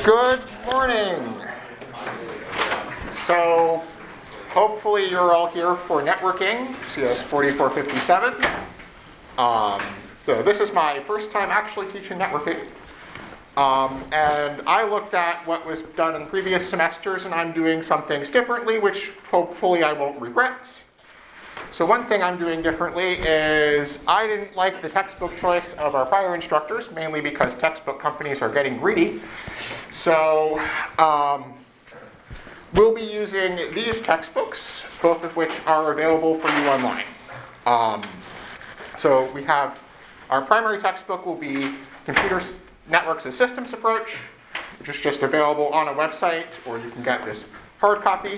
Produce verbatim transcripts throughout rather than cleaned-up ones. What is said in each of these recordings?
Good morning. So hopefully you're all here for networking, C S forty-four fifty-seven. Um, so this is my first time actually teaching networking. Um, and I looked at what was done in previous semesters, and I'm doing some things differently, which hopefully I won't regret. So one thing I'm doing differently is I didn't like the textbook choice of our prior instructors, mainly because textbook companies are getting greedy. So um, we'll be using these textbooks, both of which are available for you online. Um, so we have our primary textbook will be Computer Networks and Systems Approach, which is just available on a website, or you can get this hard copy.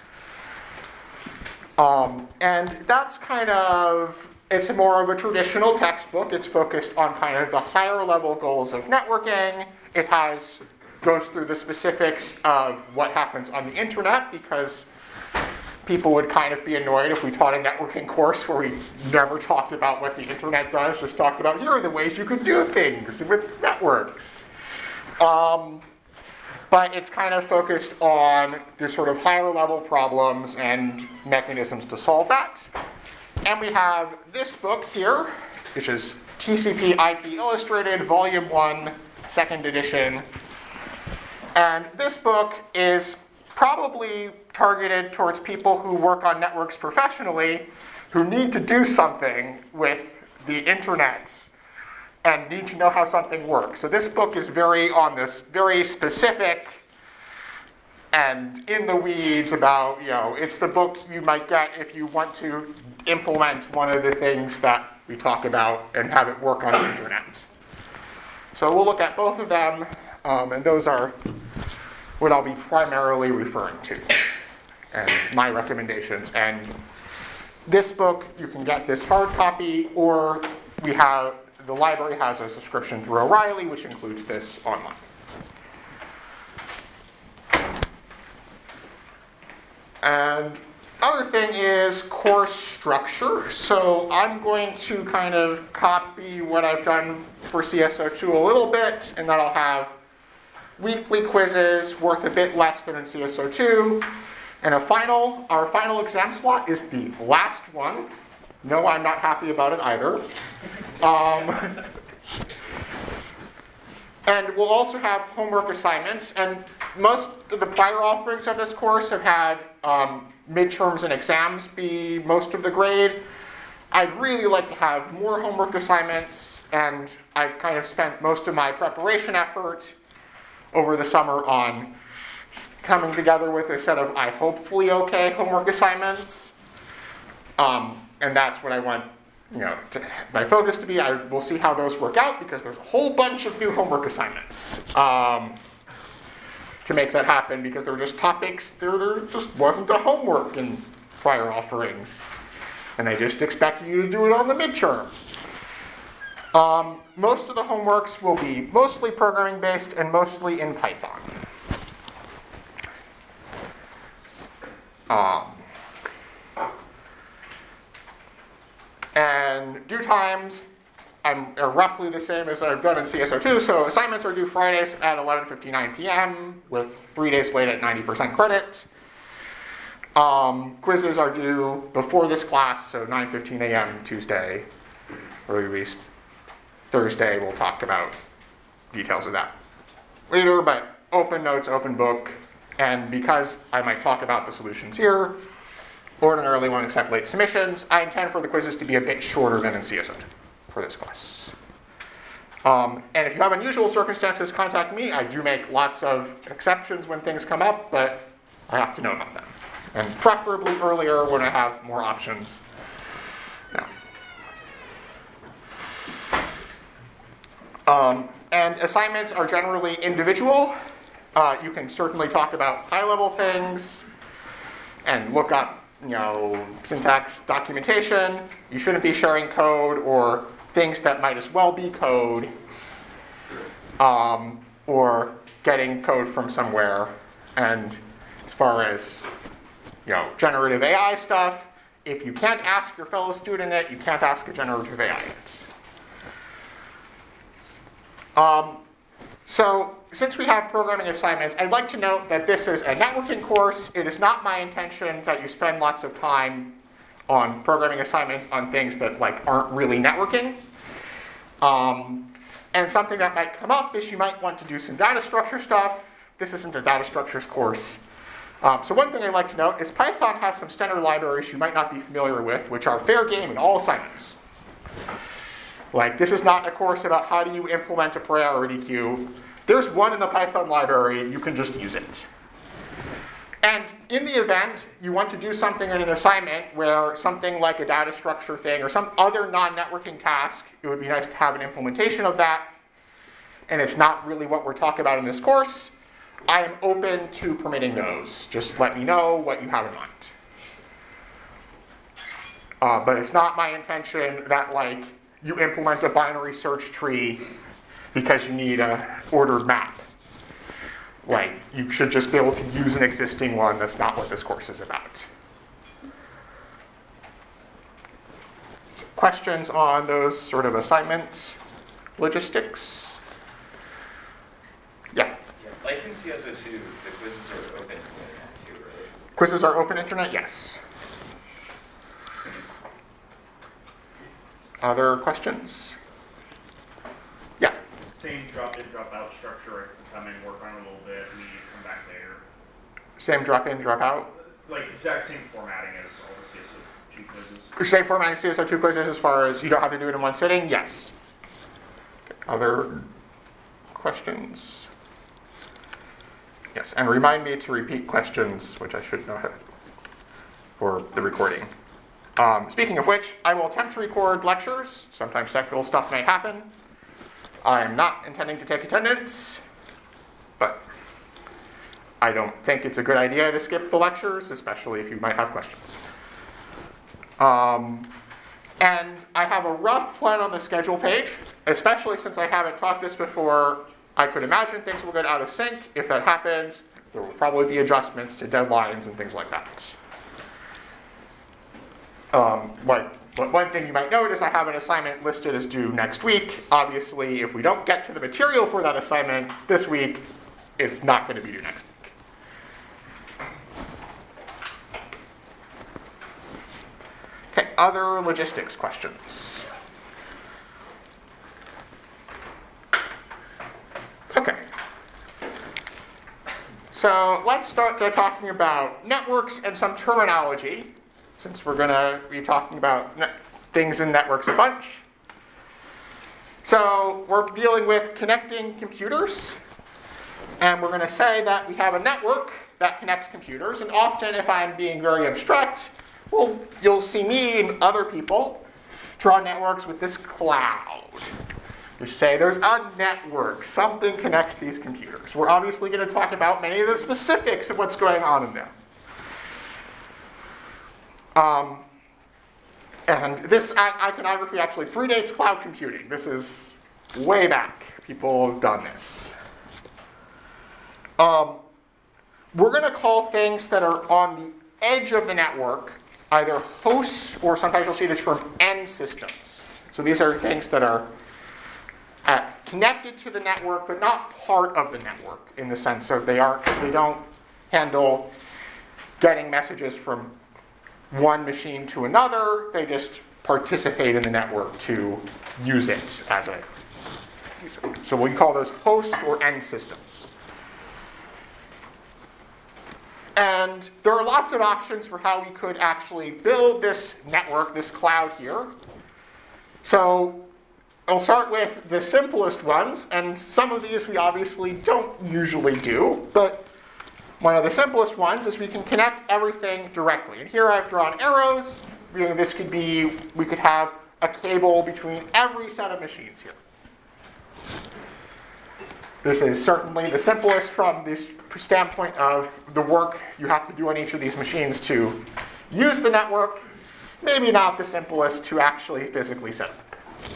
Um, and that's kind of, it's more of a traditional textbook. It's focused on kind of the higher level goals of networking. It has, goes through the specifics of what happens on the internet, because people would kind of be annoyed if we taught a networking course where we never talked about what the internet does, just talked about here are the ways you could do things with networks. Um, But it's kind of focused on the sort of higher level problems and mechanisms to solve that. And we have this book here, which is T C P I P Illustrated, Volume one, second edition. And this book is probably targeted towards people who work on networks professionally, who need to do something with the internet and need to know how something works. So this book is very on this very specific and in the weeds about, you know, it's the book you might get if you want to implement one of the things that we talk about and have it work on the internet. So we'll look at both of them, um, and those are what I'll be primarily referring to, and my recommendations. And this book, you can get this hard copy, or we have the library has a subscription through O'Reilly, which includes this online. And other thing is course structure. So I'm going to kind of copy what I've done for C S O two a little bit, and that I'll have weekly quizzes worth a bit less than in C S O two. And a final, our final exam slot is the last one. No, I'm not happy about it either. Um, and we'll also have homework assignments. And most of the prior offerings of this course have had um, midterms and exams be most of the grade. I'd really like to have more homework assignments, and I've kind of spent most of my preparation effort over the summer on coming together with a set of, I hopefully okay, homework assignments. Um, And that's what I want, you know, to, my focus to be. I will see how those work out, because there's a whole bunch of new homework assignments um, to make that happen, because there were just topics, there, there just wasn't a homework in prior offerings. And I just expect you to do it on the midterm. Um, most of the homeworks will be mostly programming based and mostly in Python. Um, And due times I'm, are roughly the same as I've done in C S O two. So assignments are due Fridays at eleven fifty-nine p.m. with three days late at ninety percent credit. Um, quizzes are due before this class, so nine fifteen a.m. Tuesday, or at least Thursday. We'll talk about details of that later, but open notes, open book. And because I might talk about the solutions here, ordinarily won't accept late submissions, I intend for the quizzes to be a bit shorter than in C S O two for this class. Um, and if you have unusual circumstances, contact me. I do make lots of exceptions when things come up, but I have to know about them. And preferably earlier when I have more options. Now. Um, and assignments are generally individual. Uh, you can certainly talk about high-level things and look up, you know, syntax documentation. You shouldn't be sharing code or things that might as well be code, um, or getting code from somewhere. And as far as, you know, generative A I stuff, if you can't ask your fellow student it, you can't ask a generative A I it. Um, so since we have programming assignments, I'd like to note that this is a networking course. It is not my intention that you spend lots of time on programming assignments on things that like aren't really networking. Um, and something that might come up is you might want to do some data structure stuff. This isn't a data structures course. Um, so one thing I'd like to note is Python has some standard libraries you might not be familiar with, which are fair game in all assignments. Like, this is not a course about how do you implement a priority queue. There's one in the Python library, you can just use it. And in the event you want to do something in an assignment where something like a data structure thing or some other non-networking task, it would be nice to have an implementation of that, and it's not really what we're talking about in this course, I am open to permitting those. Just let me know what you have in mind. Uh, but it's not my intention that like you implement a binary search tree because you need a ordered map. Like, you should just be able to use an existing one. That's not what this course is about. So questions on those sort of assignment logistics? Yeah. Like in C S O two, the quizzes are open internet too, right? Quizzes are open internet? Yes. Other questions? Yeah. Same drop-in, drop-out structure. I can come in, work on it a little bit, leave, come back later. Same drop-in, drop-out? Like exact same formatting as all the C S O two quizzes. Same formatting as C S O two quizzes as far as you don't have to do it in one sitting? Yes. Other questions? Yes, and remind me to repeat questions, which I should know how for the recording. Um, speaking of which, I will attempt to record lectures. Sometimes technical stuff may happen. I am not intending to take attendance, but I don't think it's a good idea to skip the lectures, especially if you might have questions. Um, and I have a rough plan on the schedule page, especially since I haven't taught this before. I could imagine things will get out of sync. If that happens, there will probably be adjustments to deadlines and things like that. Um, like, but one thing you might note is I have an assignment listed as due next week. Obviously, if we don't get to the material for that assignment this week, it's not going to be due next week. Okay, other logistics questions? Okay. So let's start by talking about networks and some terminology, since we're going to be talking about ne- things in networks a bunch. So we're dealing with connecting computers, and we're going to say that we have a network that connects computers, and often if I'm being very abstract, well, you'll see me and other people draw networks with this cloud. You say there's a network, something connects these computers. We're obviously going to talk about many of the specifics of what's going on in there. Um, and this iconography actually predates cloud computing. This is way back. People have done this. Um, we're going to call things that are on the edge of the network either hosts, or sometimes you'll see the term end systems. So these are things that are uh, connected to the network, but not part of the network in the sense of they aren't, they don't handle getting messages from one machine to another. They just participate in the network to use it as a user. So we call those host or end systems. And there are lots of options for how we could actually build this network, this cloud here. So I'll start with the simplest ones, and some of these we obviously don't usually do, but one of the simplest ones is we can connect everything directly. And here I've drawn arrows. You know, this could be, we could have a cable between every set of machines here. This is certainly the simplest from the standpoint of the work you have to do on each of these machines to use the network. Maybe not the simplest to actually physically set up.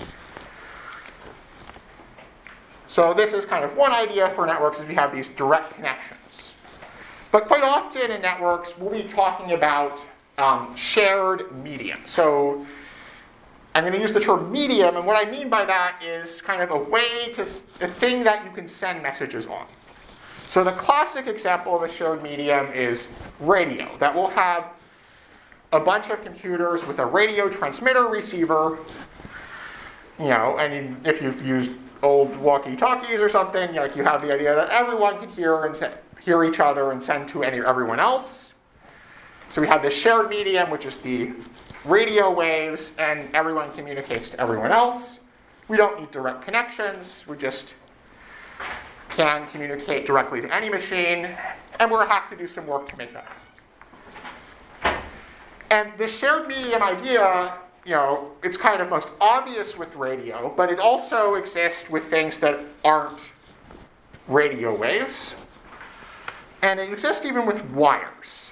So this is kind of one idea for networks, is we have these direct connections. But quite often in networks, we'll be talking about um, shared medium. So I'm going to use the term medium, and what I mean by that is kind of a way to, a thing that you can send messages on. So the classic example of a shared medium is radio, that will have a bunch of computers with a radio transmitter receiver, you know, and if you've used old walkie-talkies or something, like you have the idea that everyone can hear and se- hear each other and send to any everyone else. So we have this shared medium, which is the radio waves, and everyone communicates to everyone else. We don't need direct connections. We just can communicate directly to any machine, and we'll have to do some work to make that happen. And the shared medium idea, you know, it's kind of most obvious with radio, but it also exists with things that aren't radio waves. And it exists even with wires.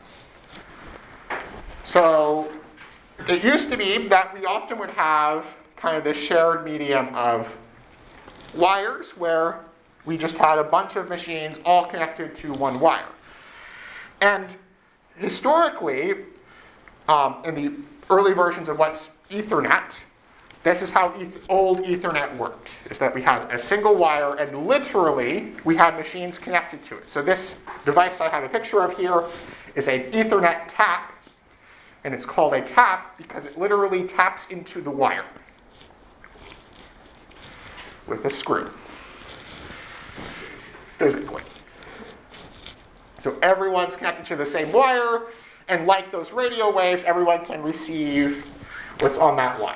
So it used to be that we often would have kind of this shared medium of wires where we just had a bunch of machines all connected to one wire. And historically, um, in the early versions of what's Ethernet, this is how eth- old Ethernet worked, is that we had a single wire and literally we had machines connected to it. So this device I have a picture of here is an Ethernet tap, and it's called a tap because it literally taps into the wire with a screw, physically. So everyone's connected to the same wire, and like those radio waves, everyone can receive what's on that wire.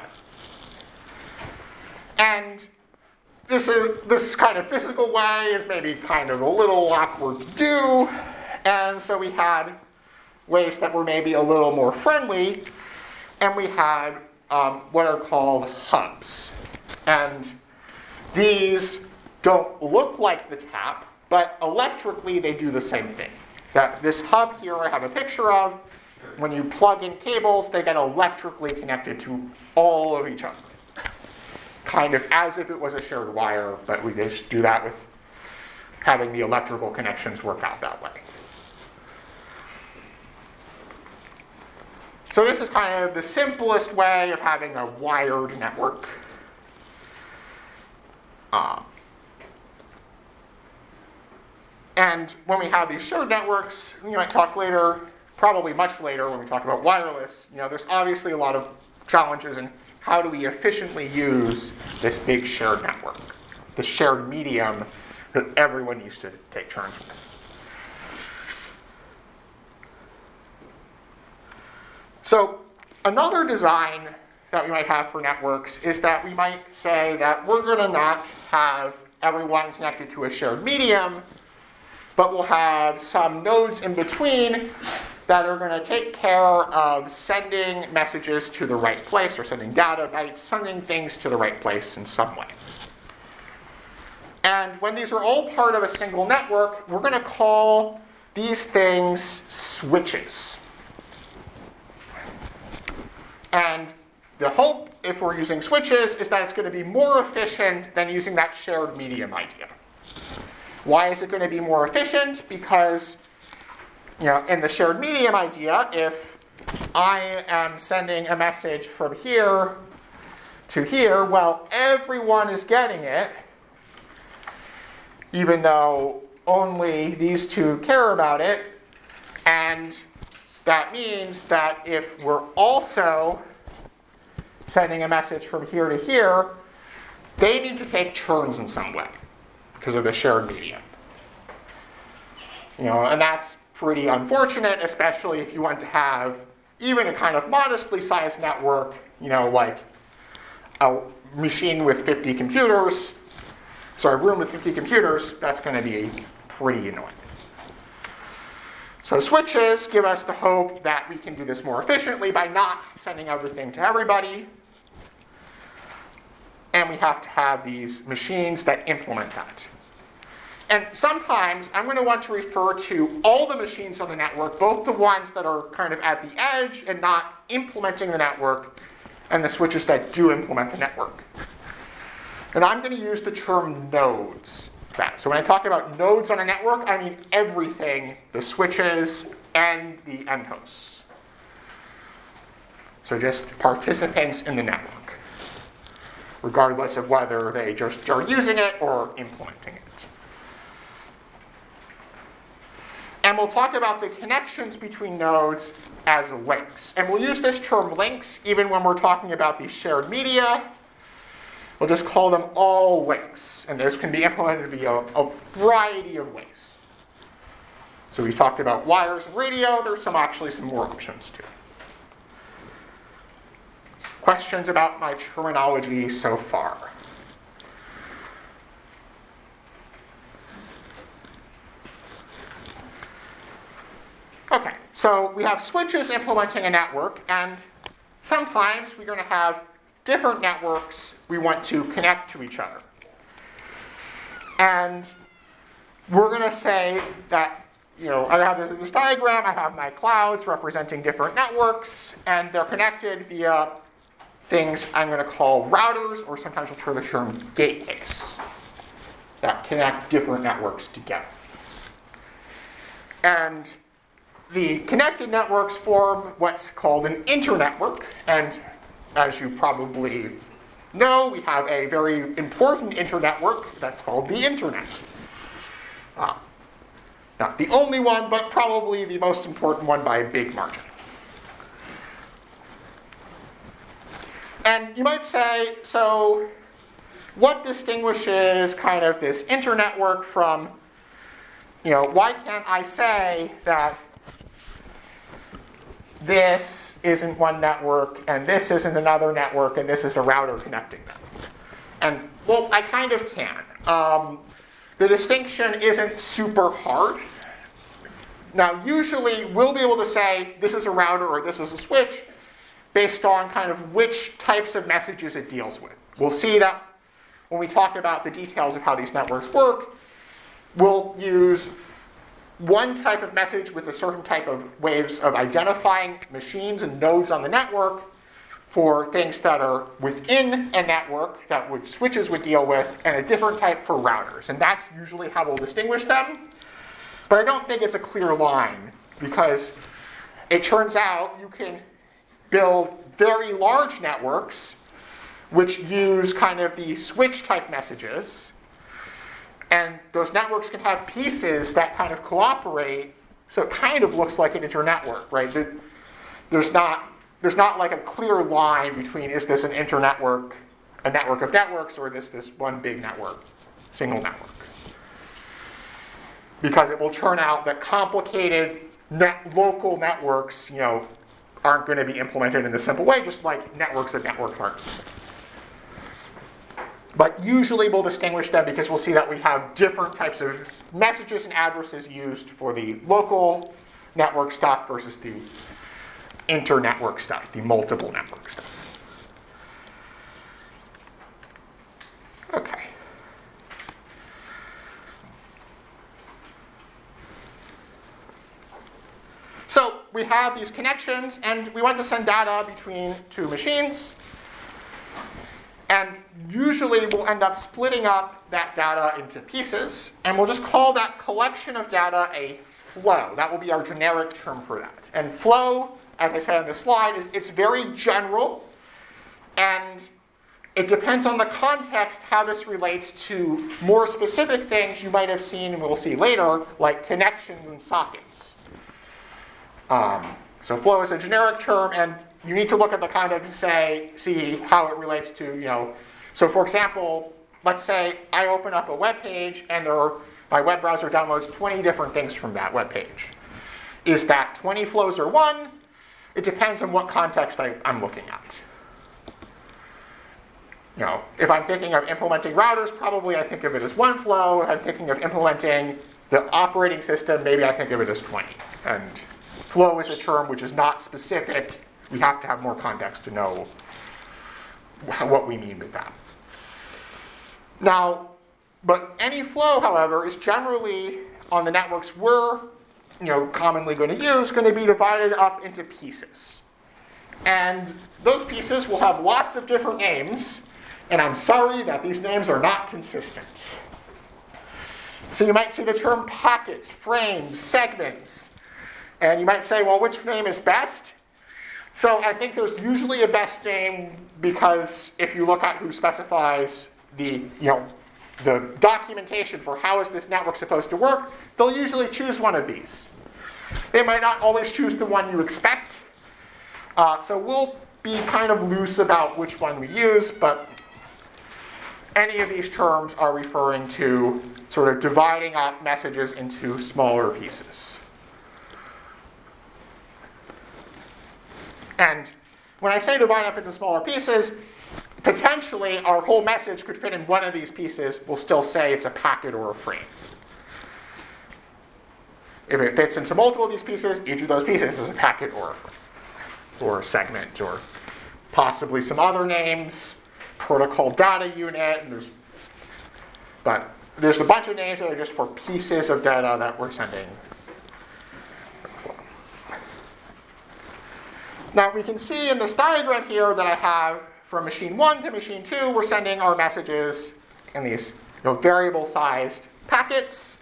And this is, this kind of physical way is maybe kind of a little awkward to do, and so we had ways that were maybe a little more friendly, and we had um, what are called hubs. And these don't look like the tap, but electrically they do the same thing. That this hub here I have a picture of, when you plug in cables, they get electrically connected to all of each other. Kind of as if it was a shared wire, but we just do that with having the electrical connections work out that way. So this is kind of the simplest way of having a wired network. Uh, and when we have these shared networks, we might talk later, probably much later when we talk about wireless, you know, there's obviously a lot of challenges in how do we efficiently use this big shared network, the shared medium that everyone needs to take turns with. So another design that we might have for networks is that we might say that we're going to not have everyone connected to a shared medium, but we'll have some nodes in between that are going to take care of sending messages to the right place, or sending data bytes, sending things to the right place in some way. And when these are all part of a single network, we're going to call these things switches. And the hope, if we're using switches, is that it's going to be more efficient than using that shared medium idea. Why is it going to be more efficient? Because, you know, in the shared medium idea, if I am sending a message from here to here, well, everyone is getting it, even though only these two care about it. And that means that if we're also sending a message from here to here, they need to take turns in some way because of the shared medium. You know, and that's pretty unfortunate, especially if you want to have even a kind of modestly sized network, you know, like a machine with fifty computers, sorry, a room with fifty computers, that's going to be pretty annoying. So switches give us the hope that we can do this more efficiently by not sending everything to everybody. And we have to have these machines that implement that. And sometimes I'm going to want to refer to all the machines on the network, both the ones that are kind of at the edge and not implementing the network, and the switches that do implement the network. And I'm going to use the term nodes. That. So when I talk about nodes on a network, I mean everything, the switches and the end hosts. So just participants in the network, regardless of whether they just are using it or implementing it. And we'll talk about the connections between nodes as links. And we'll use this term links even when we're talking about these shared media. We'll just call them all links. And those can be implemented via a variety of ways. So we talked about wires and radio. There's some actually some more options too. Questions about my terminology so far? Okay, so we have switches implementing a network, and sometimes we're going to have different networks we want to connect to each other. And we're going to say that, you know, I have this, this diagram, I have my clouds representing different networks, and they're connected via things I'm going to call routers, or sometimes we'll term the term gateways, that connect different networks together. And the connected networks form what's called an internetwork, and as you probably know, we have a very important internetwork that's called the internet. Uh, not the only one, but probably the most important one by a big margin. And you might say, so what distinguishes kind of this internetwork from, you know, why can't I say that this isn't one network, and this isn't another network, and this is a router connecting them? And, well, I kind of can. Um, the distinction isn't super hard. Now, usually, we'll be able to say this is a router or this is a switch based on kind of which types of messages it deals with. We'll see that when we talk about the details of how these networks work. We'll use one type of message with a certain type of ways of identifying machines and nodes on the network for things that are within a network that would, switches would deal with, and a different type for routers. And that's usually how we'll distinguish them. But I don't think it's a clear line, because it turns out you can build very large networks which use kind of the switch type messages. And those networks can have pieces that kind of cooperate, so it kind of looks like an internetwork, right? There's not, there's not like a clear line between, is this an internetwork, a network of networks, or is this one big network, single network? Because it will turn out that complicated net, local networks, you know, aren't going to be implemented in a simple way, just like networks of networks aren't. But usually we'll distinguish them because we'll see that we have different types of messages and addresses used for the local network stuff versus the inter-network stuff, the multiple network stuff. Okay. So we have these connections, and we want to send data between two machines. And usually we'll end up splitting up that data into pieces, and we'll just call that collection of data a flow. That will be our generic term for that. And flow, as I said on this slide, is it's very general, and it depends on the context how this relates to more specific things you might have seen and we'll see later, like connections and sockets. Um, so flow is a generic term, and you need to look at the context to say, see how it relates to, you know. So for example, let's say I open up a web page and there are, my web browser downloads twenty different things from that web page. Is that twenty flows or one? It depends on what context I, I'm looking at. You know, if I'm thinking of implementing routers, probably I think of it as one flow. If I'm thinking of implementing the operating system, maybe I think of it as twenty. And flow is a term which is not specific. We have to have more context to know what we mean with that. Now, but any flow, however, is generally on the networks we're, you know, commonly going to use, going to be divided up into pieces. And those pieces will have lots of different names, and I'm sorry that these names are not consistent. So you might see the term packets, frames, segments, and you might say, well, which name is best? So I think there's usually a best name because if you look at who specifies the, you know, the documentation for how is this network supposed to work, they'll usually choose one of these. They might not always choose the one you expect. Uh, so we'll be kind of loose about which one we use, but any of these terms are referring to sort of dividing up messages into smaller pieces. And when I say divide up into smaller pieces, potentially our whole message could fit in one of these pieces. We'll still say it's a packet or a frame. If it fits into multiple of these pieces, each of those pieces is a packet or a frame, or a segment, or possibly some other names, protocol data unit, and there's, but there's a bunch of names that are just for pieces of data that we're sending. Now we can see in this diagram here that I have from machine one to machine two, we're sending our messages in these, you know, variable-sized packets,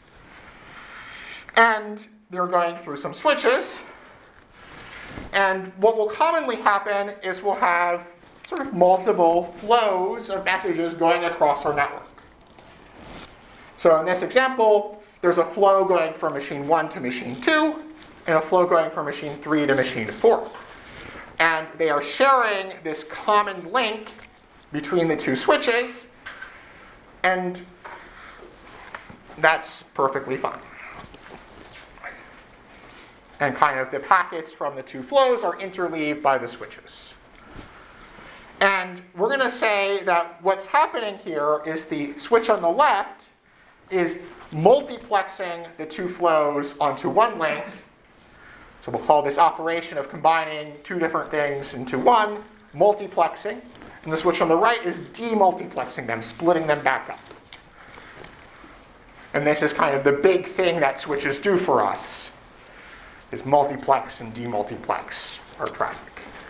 and they're going through some switches. And what will commonly happen is we'll have sort of multiple flows of messages going across our network. So in this example, there's a flow going from machine one to machine two, and a flow going from machine three to machine four. And they are sharing this common link between the two switches, and that's perfectly fine. And kind of the packets from the two flows are interleaved by the switches. And we're going to say that what's happening here is the switch on the left is multiplexing the two flows onto one link. So we'll call this operation of combining two different things into one, multiplexing. And the switch on the right is demultiplexing them, splitting them back up. And this is kind of the big thing that switches do for us, is multiplex and demultiplex our traffic.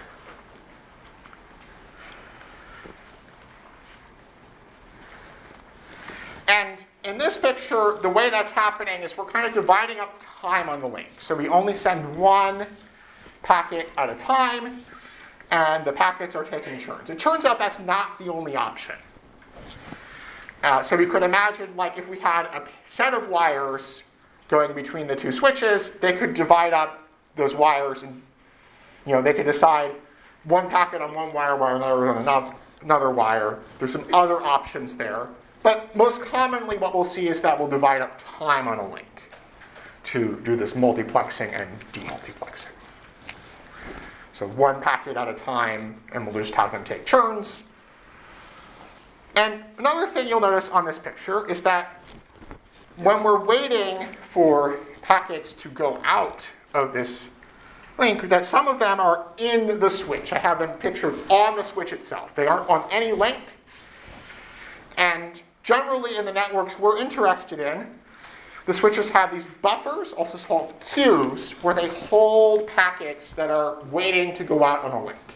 And in this picture, the way that's happening is we're kind of dividing up time on the link. So we only send one packet at a time, and the packets are taking turns. It turns out that's not the only option. Uh, so we could imagine, like, if we had a set of wires going between the two switches, they could divide up those wires, and you know they could decide one packet on one wire, while another on another, another wire. There's some other options there. But most commonly what we'll see is that we'll divide up time on a link to do this multiplexing and demultiplexing. So one packet at a time, and we'll just have them take turns. And another thing you'll notice on this picture is that when we're waiting for packets to go out of this link, that some of them are in the switch. I have them pictured on the switch itself. They aren't on any link. And generally in the networks we're interested in, the switches have these buffers, also called queues, where they hold packets that are waiting to go out on a link.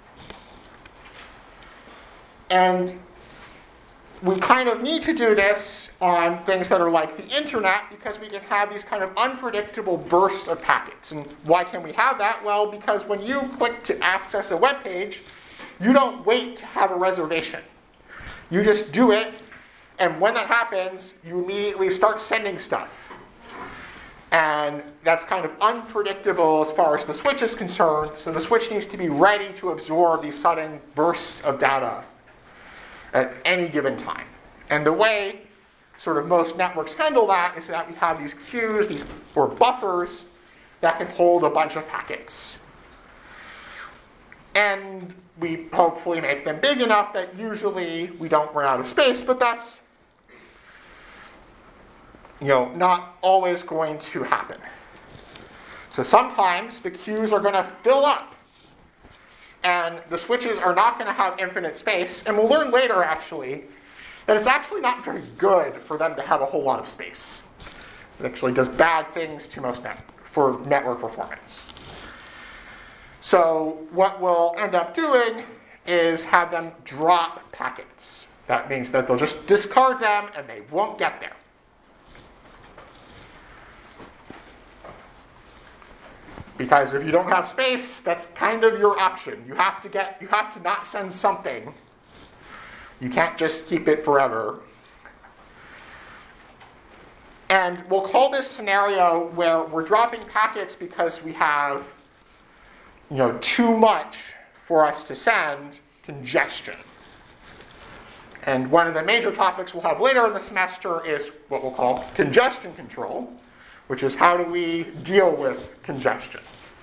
And we kind of need to do this on things that are like the internet because we can have these kind of unpredictable bursts of packets. And why can we have that? Well, because when you click to access a web page, you don't wait to have a reservation. You just do it, and when that happens, you immediately start sending stuff. And that's kind of unpredictable as far as the switch is concerned, so the switch needs to be ready to absorb these sudden bursts of data at any given time. And the way sort of most networks handle that is that we have these queues, these or buffers that can hold a bunch of packets. And we hopefully make them big enough that usually we don't run out of space, but that's, you know, not always going to happen. So sometimes the queues are going to fill up, and the switches are not going to have infinite space, and we'll learn later, actually, that it's actually not very good for them to have a whole lot of space. It actually does bad things to most net- for network performance. So what we'll end up doing is have them drop packets. That means that they'll just discard them, and they won't get there. Because if you don't have space, that's kind of your option. You have to get, you have to not send something. You can't just keep it forever. And we'll call this scenario where we're dropping packets because we have, you know, too much for us to send, congestion. And one of the major topics we'll have later in the semester is what we'll call congestion control, which is how do we deal with congestion.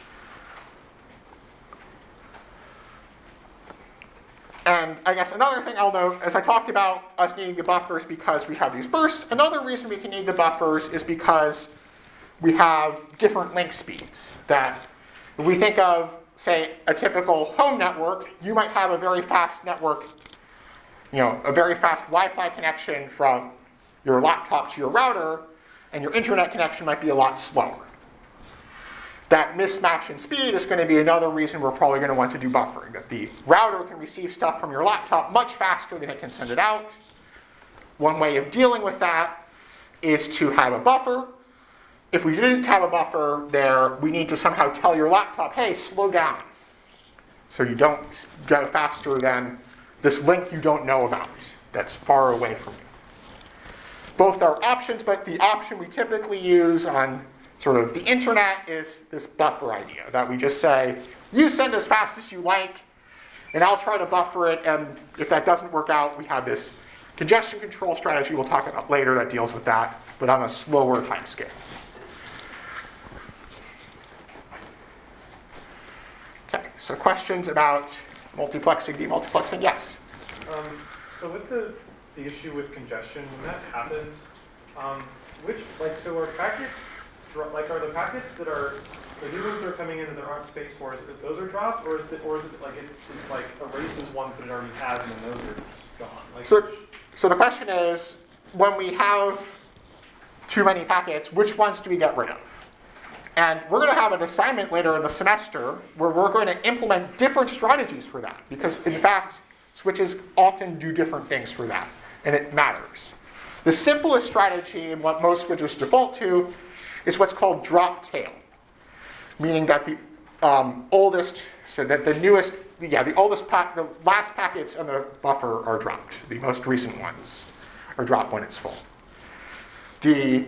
And I guess another thing I'll note, as I talked about us needing the buffers because we have these bursts, another reason we can need the buffers is because we have different link speeds. That if we think of, say, a typical home network, you might have a very fast network, you know, a very fast Wi-Fi connection from your laptop to your router, and your internet connection might be a lot slower. That mismatch in speed is going to be another reason we're probably going to want to do buffering, that the router can receive stuff from your laptop much faster than it can send it out. One way of dealing with that is to have a buffer. If we didn't have a buffer there, we need to somehow tell your laptop, hey, slow down, so you don't go faster than this link you don't know about that's far away from you. Both are options, but the option we typically use on sort of the internet is this buffer idea, that we just say, you send as fast as you like, and I'll try to buffer it, and if that doesn't work out, we have this congestion control strategy we'll talk about later that deals with that, but on a slower time scale. Okay, so questions about multiplexing, demultiplexing? Yes? Um, so with the, the issue with congestion, when that happens, um, which, like, so are packets, dro- like, are the packets that are, the new ones that are coming in that there aren't space for, is it that those are dropped, or is it, or is it like, it, it like erases ones that it already has and then those are just gone? Like, So, which, so the question is, when we have too many packets, which ones do we get rid of? And we're going to have an assignment later in the semester where we're going to implement different strategies for that. Because, in fact, switches often do different things for that. And it matters. The simplest strategy, and what most switches default to, is what's called drop tail. Meaning that the um, oldest, so that the newest, yeah, the oldest, pack, the last packets on the buffer are dropped. The most recent ones are dropped when it's full. The...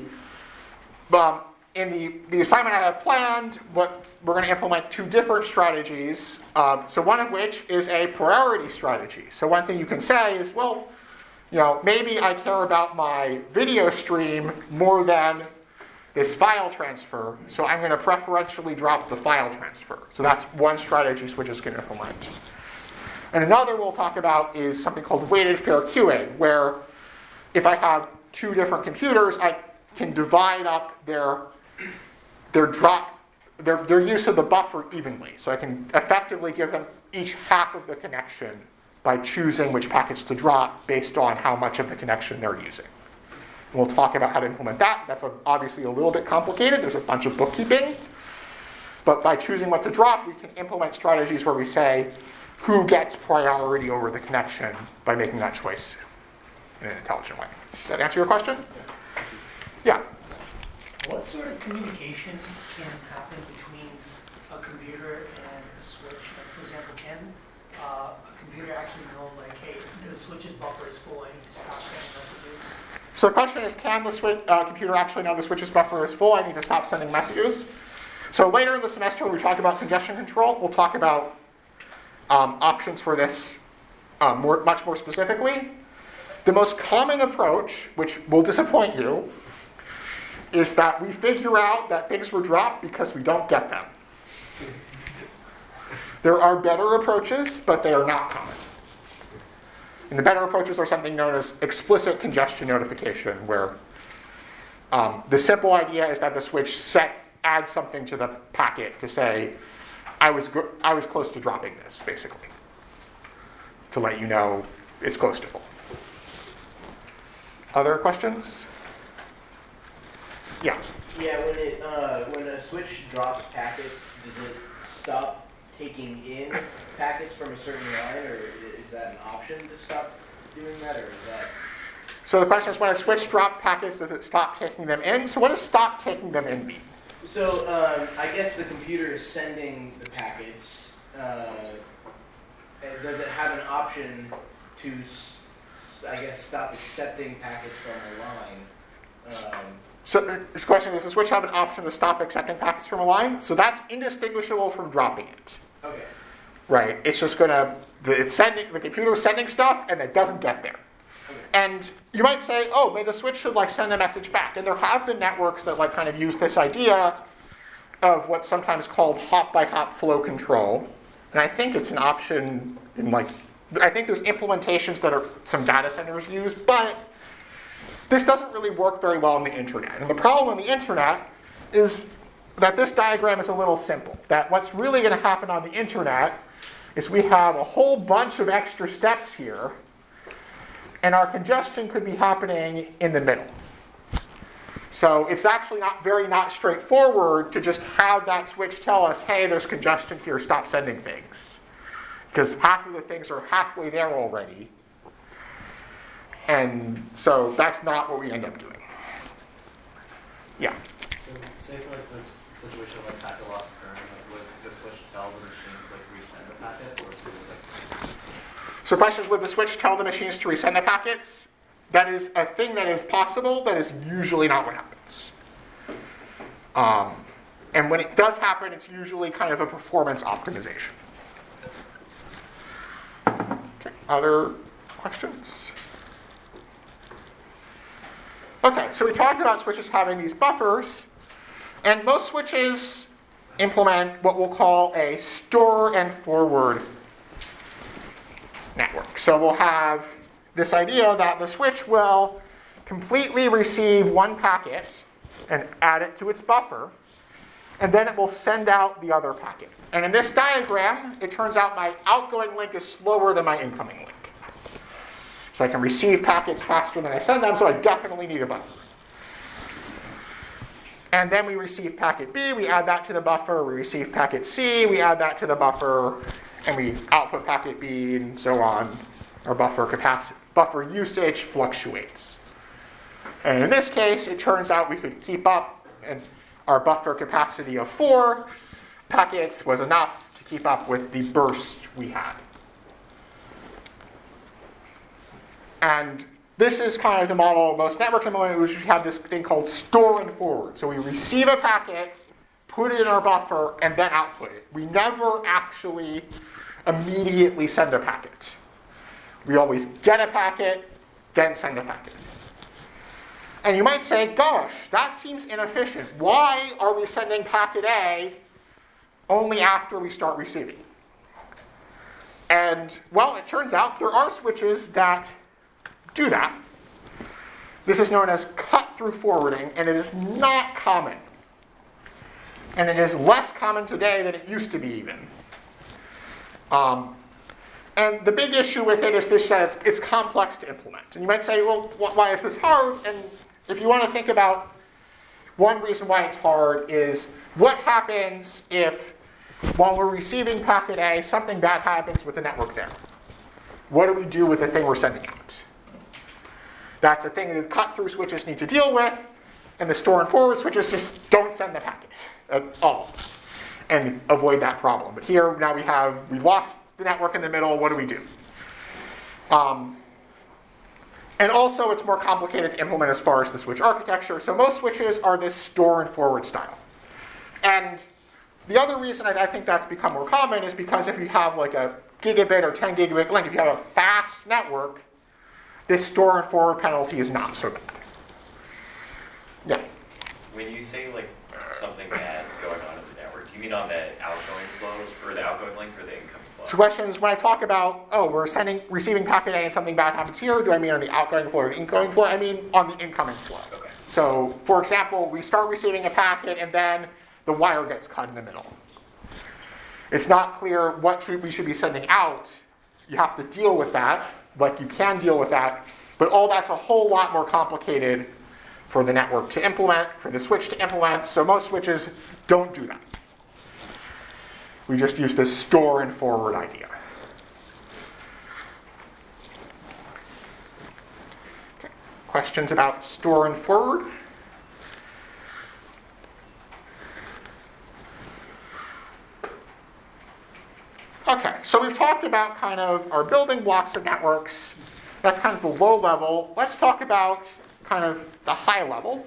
Um, In the, the assignment I have planned, what we're going to implement two different strategies. Um, so one of which is a priority strategy. So one thing you can say is, well, you know, maybe I care about my video stream more than this file transfer, so I'm going to preferentially drop the file transfer. So that's one strategy Switch is going to implement. And another we'll talk about is something called weighted pair queuing, where if I have two different computers, I can divide up their their drop, their, their use of the buffer evenly. So I can effectively give them each half of the connection by choosing which packets to drop based on how much of the connection they're using. And we'll talk about how to implement that. That's a, obviously a little bit complicated. There's a bunch of bookkeeping. But by choosing what to drop, we can implement strategies where we say who gets priority over the connection by making that choice in an intelligent way. Does that answer your question? Yeah. What sort of communication can happen between a computer and a switch? Like, for example, can uh, a computer actually know, like, hey, the switch's buffer is full, I need to stop sending messages? So the question is, can the switch, uh, computer actually know the switch's buffer is full? I need to stop sending messages. So later in the semester, when we talk about congestion control, we'll talk about um, options for this um, more, much more specifically. The most common approach, which will disappoint you, is that we figure out that things were dropped because we don't get them. There are better approaches, but they are not common. And the better approaches are something known as explicit congestion notification, where um, the simple idea is that the switch set adds something to the packet to say, I was go- I was close to dropping this, basically, to let you know it's close to full. Other questions? Yeah. Yeah, when it uh, when a switch drops packets, does it stop taking in packets from a certain line, or is that an option to stop doing that, or is that? So the question is, when a switch drops packets, does it stop taking them in? So what does stop taking them in mean? So um, I guess the computer is sending the packets. Uh, and does it have an option to, s- I guess, stop accepting packets from a line? Um, So the question is, does the switch have an option to stop accepting packets from a line? So that's indistinguishable from dropping it, okay. right? It's just gonna, the, it's sending, the computer's sending stuff and it doesn't get there. And you might say, oh, maybe the switch should like send a message back. And there have been networks that like kind of use this idea of what's sometimes called hop by hop flow control. And I think it's an option in like, I think there's implementations that are some data centers use, but this doesn't really work very well on the internet. And the problem on the internet is that this diagram is a little simple. That what's really going to happen on the internet is we have a whole bunch of extra steps here, and our congestion could be happening in the middle. So it's actually not very not straightforward to just have that switch tell us, hey, there's congestion here, stop sending things. Because half of the things are halfway there already. And so that's not what we end up doing. Yeah. So, say for like the situation of like packet loss occurring, like would the switch tell the machines like resend the packets, or is it like? So questions, would the switch tell the machines to resend the packets? That is a thing that is possible. That is usually not what happens. Um, and when it does happen, it's usually kind of a performance optimization. Okay. Other questions? Okay, so we talked about switches having these buffers, and most switches implement what we'll call a store and forward network. So we'll have this idea that the switch will completely receive one packet and add it to its buffer, and then it will send out the other packet. And in this diagram, it turns out my outgoing link is slower than my incoming link. So I can receive packets faster than I send them, so I definitely need a buffer. And then we receive packet B, we add that to the buffer, we receive packet C, we add that to the buffer, and we output packet B, and so on. Our buffer capacity, buffer usage fluctuates. And in this case, it turns out we could keep up, and our buffer capacity of four packets was enough to keep up with the burst we had. And this is kind of the model of most networks implement, which we have this thing called store and forward. So we receive a packet, put it in our buffer, and then output it. We never actually immediately send a packet. We always get a packet, then send a packet. And you might say, gosh, that seems inefficient. Why are we sending packet A only after we start receiving? And, well, it turns out there are switches that do that. This is known as cut-through forwarding, and it is not common. And it is less common today than it used to be even. Um, and the big issue with it is this says it's complex to implement. And you might say, well, wh- why is this hard? And if you want to think about one reason why it's hard is what happens if, while we're receiving packet A, something bad happens with the network there? What do we do with the thing we're sending out? That's a thing that cut-through switches need to deal with, and the store and forward switches just don't send the packet at all and avoid that problem. But here, now we have, we lost the network in the middle, what do we do? Um, and also, it's more complicated to implement as far as the switch architecture. So most switches are this store and forward style. And the other reason I, I think that's become more common is because if you have like a gigabit or ten gigabit link, if you have a fast network, this store and forward penalty is not so bad. Yeah. When you say like something bad going on in the network, do you mean on the outgoing flow, or the outgoing link, or the incoming flow? So questions, when I talk about, oh, we're sending, receiving packet A and something bad happens here, do I mean on the outgoing flow or the incoming flow? I mean on the incoming flow. Okay. So, for example, we start receiving a packet and then the wire gets cut in the middle. It's not clear what should, we should be sending out. You have to deal with that, like you can deal with that, but all that's a whole lot more complicated for the network to implement, for the switch to implement, so most switches don't do that. We just use this store and forward idea. Okay. Questions about store and forward? Okay, so we've talked about kind of our building blocks of networks. That's kind of the low level. Let's talk about kind of the high level.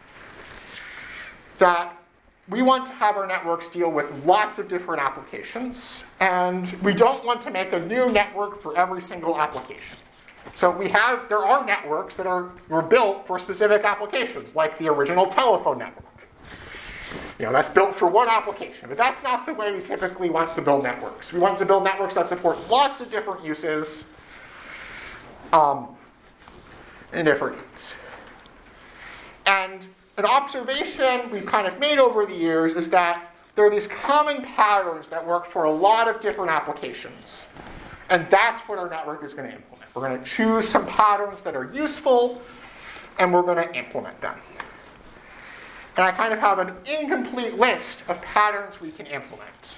That we want to have our networks deal with lots of different applications, and we don't want to make a new network for every single application. So we have, there are networks that are were built for specific applications, like the original telephone network. You know, that's built for one application, but that's not the way we typically want to build networks. We want to build networks that support lots of different uses um, and different needs. And an observation we've kind of made over the years is that there are these common patterns that work for a lot of different applications. And that's what our network is going to implement. We're going to choose some patterns that are useful, and we're going to implement them. And I kind of have an incomplete list of patterns we can implement.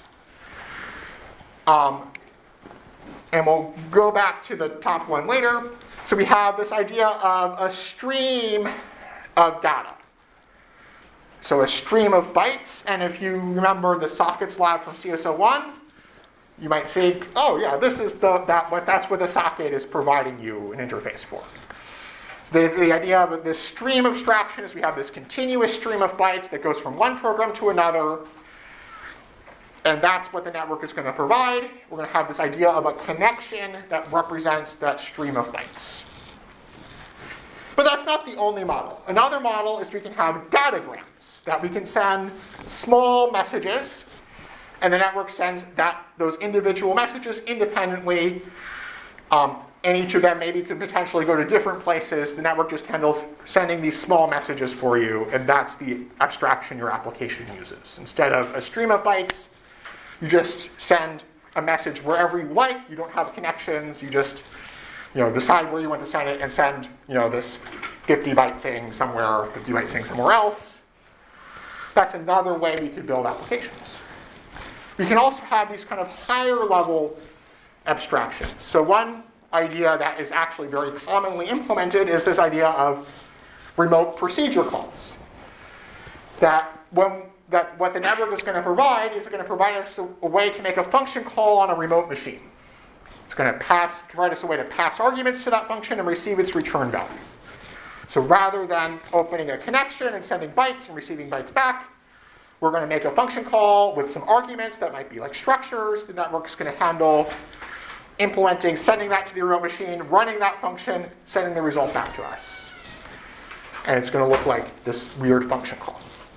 Um, and we'll go back to the top one later. So we have this idea of a stream of data. So a stream of bytes, and if you remember the sockets lab from C S O one, you might say, oh yeah, this is the that what that's what the socket is providing you an interface for. The, the idea of this stream abstraction is we have this continuous stream of bytes that goes from one program to another, and that's what the network is going to provide. We're going to have this idea of a connection that represents that stream of bytes. But that's not the only model. Another model is we can have datagrams, that we can send small messages, and the network sends that those individual messages independently. Um, and each of them maybe could potentially go to different places. The network just handles sending these small messages for you, and that's the abstraction your application uses. Instead of a stream of bytes, you just send a message wherever you like. You don't have connections. You just, you know, decide where you want to send it and send, you know, this fifty byte thing somewhere, fifty byte thing somewhere else. That's another way we could build applications. We can also have these kind of higher level abstractions. So one idea that is actually very commonly implemented is this idea of remote procedure calls. That when that what the network is going to provide is going to provide us a, a way to make a function call on a remote machine. It's going to pass provide us a way to pass arguments to that function and receive its return value. So rather than opening a connection and sending bytes and receiving bytes back, we're going to make a function call with some arguments that might be like structures. The network's going to handle implementing, sending that to the remote machine, running that function, sending the result back to us. And it's going to look like this weird function call.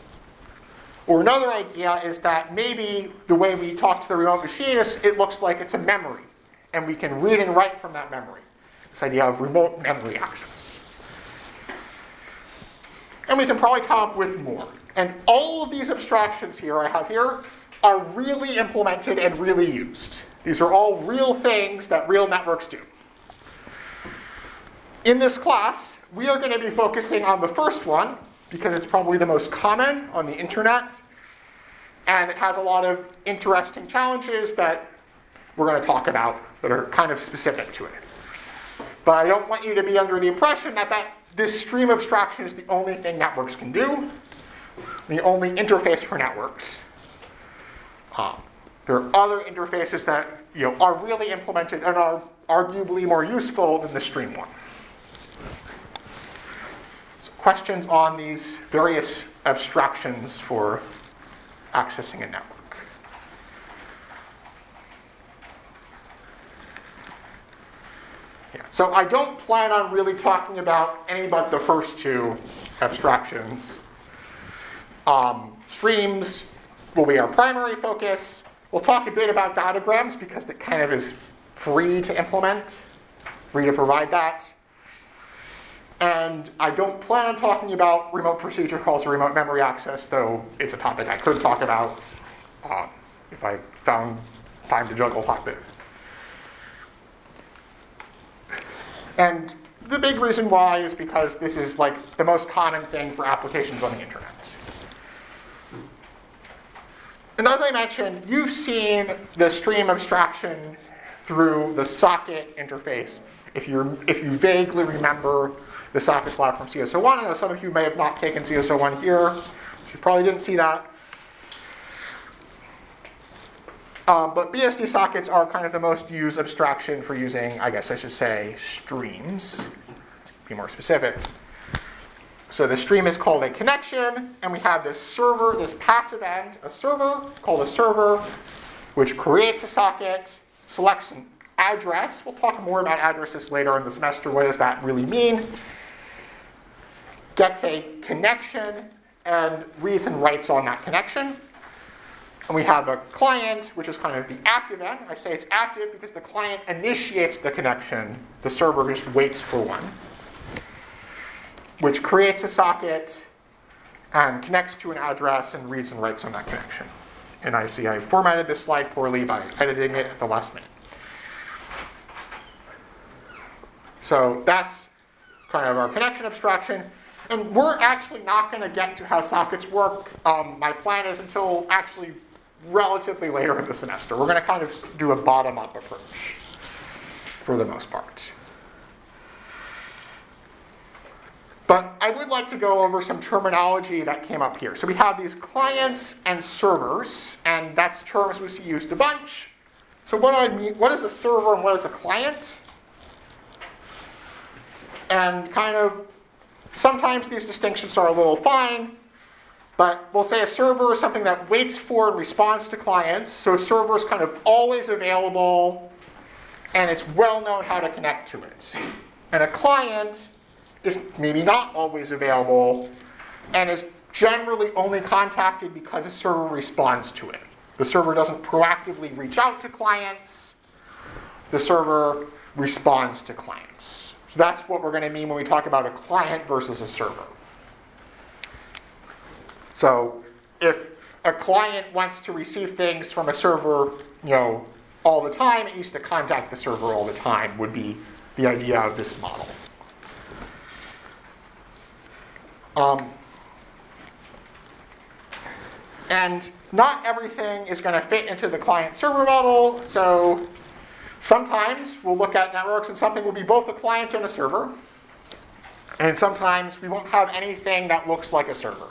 Or another idea is that maybe the way we talk to the remote machine is it looks like it's a memory, and we can read and write from that memory. This idea of remote memory access. And we can probably come up with more. And all of these abstractions here I have here are really implemented and really used. These are all real things that real networks do. In this class, we are going to be focusing on the first one because it's probably the most common on the internet, and it has a lot of interesting challenges that we're going to talk about that are kind of specific to it. But I don't want you to be under the impression that, that this stream abstraction is the only thing networks can do, the only interface for networks. Um, There are other interfaces that, you know, are really implemented and are arguably more useful than the stream one. So questions on these various abstractions for accessing a network? Yeah. So I don't plan on really talking about any but the first two abstractions. Um, streams will be our primary focus. We'll talk a bit about datagrams because it kind of is free to implement, free to provide that. And I don't plan on talking about remote procedure calls or remote memory access, though it's a topic I could talk about uh, if I found time to juggle quite a bit. And the big reason why is because this is like the most common thing for applications on the internet. And as I mentioned, you've seen the stream abstraction through the socket interface. If you if you vaguely remember the sockets lab from C S O one, I know some of you may have not taken C S O one here, so you probably didn't see that. Um, but B S D sockets are kind of the most used abstraction for using, I guess I should say, streams. Be more specific. So the stream is called a connection, and we have this server, this passive end, a server called a server, which creates a socket, selects an address. We'll talk more about addresses later in the semester. What does that really mean? Gets a connection and reads and writes on that connection. And we have a client, which is kind of the active end. I say it's active because the client initiates the connection. The server just waits for one, which creates a socket and connects to an address and reads and writes on that connection. And I see I formatted this slide poorly by editing it at the last minute. So that's kind of our connection abstraction. And we're actually not going to get to how sockets work. Um, my plan is until actually relatively later in the semester. We're going to kind of do a bottom-up approach for the most part. But I would like to go over some terminology that came up here. So we have these clients and servers, and that's terms we see used a bunch. So what do I mean? What is a server and what is a client? And kind of sometimes these distinctions are a little fine, but we'll say a server is something that waits for and responds to clients. So a server is kind of always available, and it's well known how to connect to it. And a client is maybe not always available, and is generally only contacted because a server responds to it. The server doesn't proactively reach out to clients. The server responds to clients. So that's what we're going to mean when we talk about a client versus a server. So if a client wants to receive things from a server, you know, all the time, it needs to contact the server all the time, would be the idea of this model. Um, and not everything is going to fit into the client-server model, so sometimes we'll look at networks and something will be both a client and a server. And sometimes we won't have anything that looks like a server.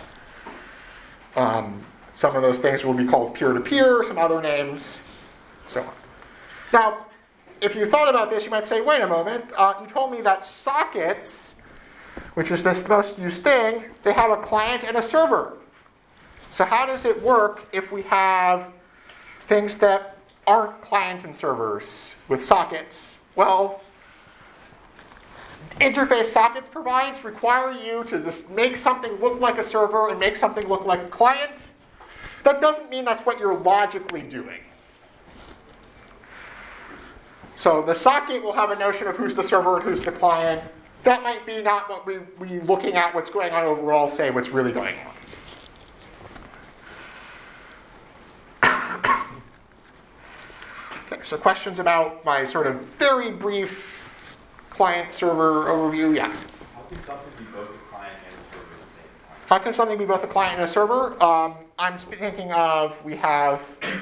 Um, some of those things will be called peer-to-peer, some other names, so on. Now, if you thought about this, you might say, wait a moment, uh, you told me that sockets, which is this most used thing, they have a client and a server. So how does it work if we have things that aren't clients and servers with sockets? Well, interface sockets provides require you to just make something look like a server and make something look like a client. That doesn't mean that's what you're logically doing. So the socket will have a notion of who's the server and who's the client. That might be not what we, we looking at what's going on overall, say what's really going on. Okay, so questions about my sort of very brief client-server overview? Yeah. How can something be both a client and a server at the same time? How can something be both a client and a server? Um, I'm thinking of, we have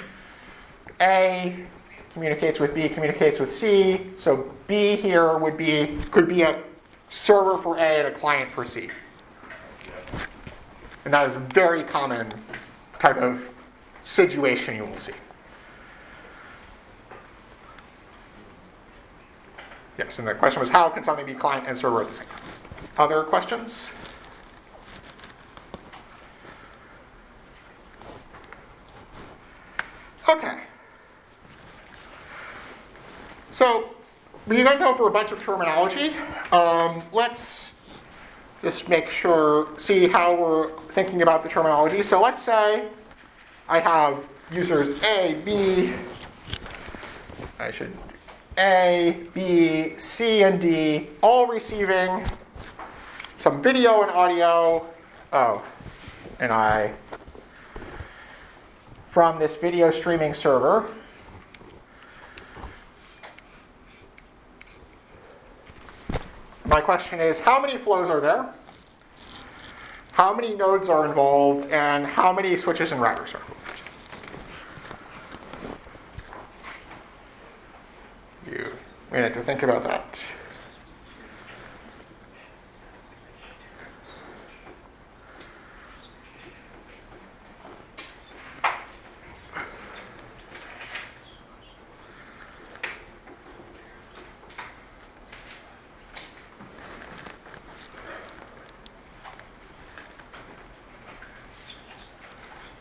A communicates with B, communicates with C. So B here would be, could be a server for A and a client for C. And that is a very common type of situation you will see. Yes, and the question was, how can something be client and server at the same time? Other questions? Okay. So, we went over a bunch of terminology. Um, let's just make sure, see how we're thinking about the terminology. So let's say I have users A, B, I should A, B, C, and D, all receiving some video and audio, oh, and I, from this video streaming server. My question is, how many flows are there? How many nodes are involved? And how many switches and routers are involved? You we need to think about that.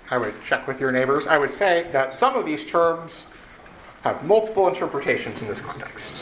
I would check with your neighbors. I would say that some of these terms have multiple interpretations in this context.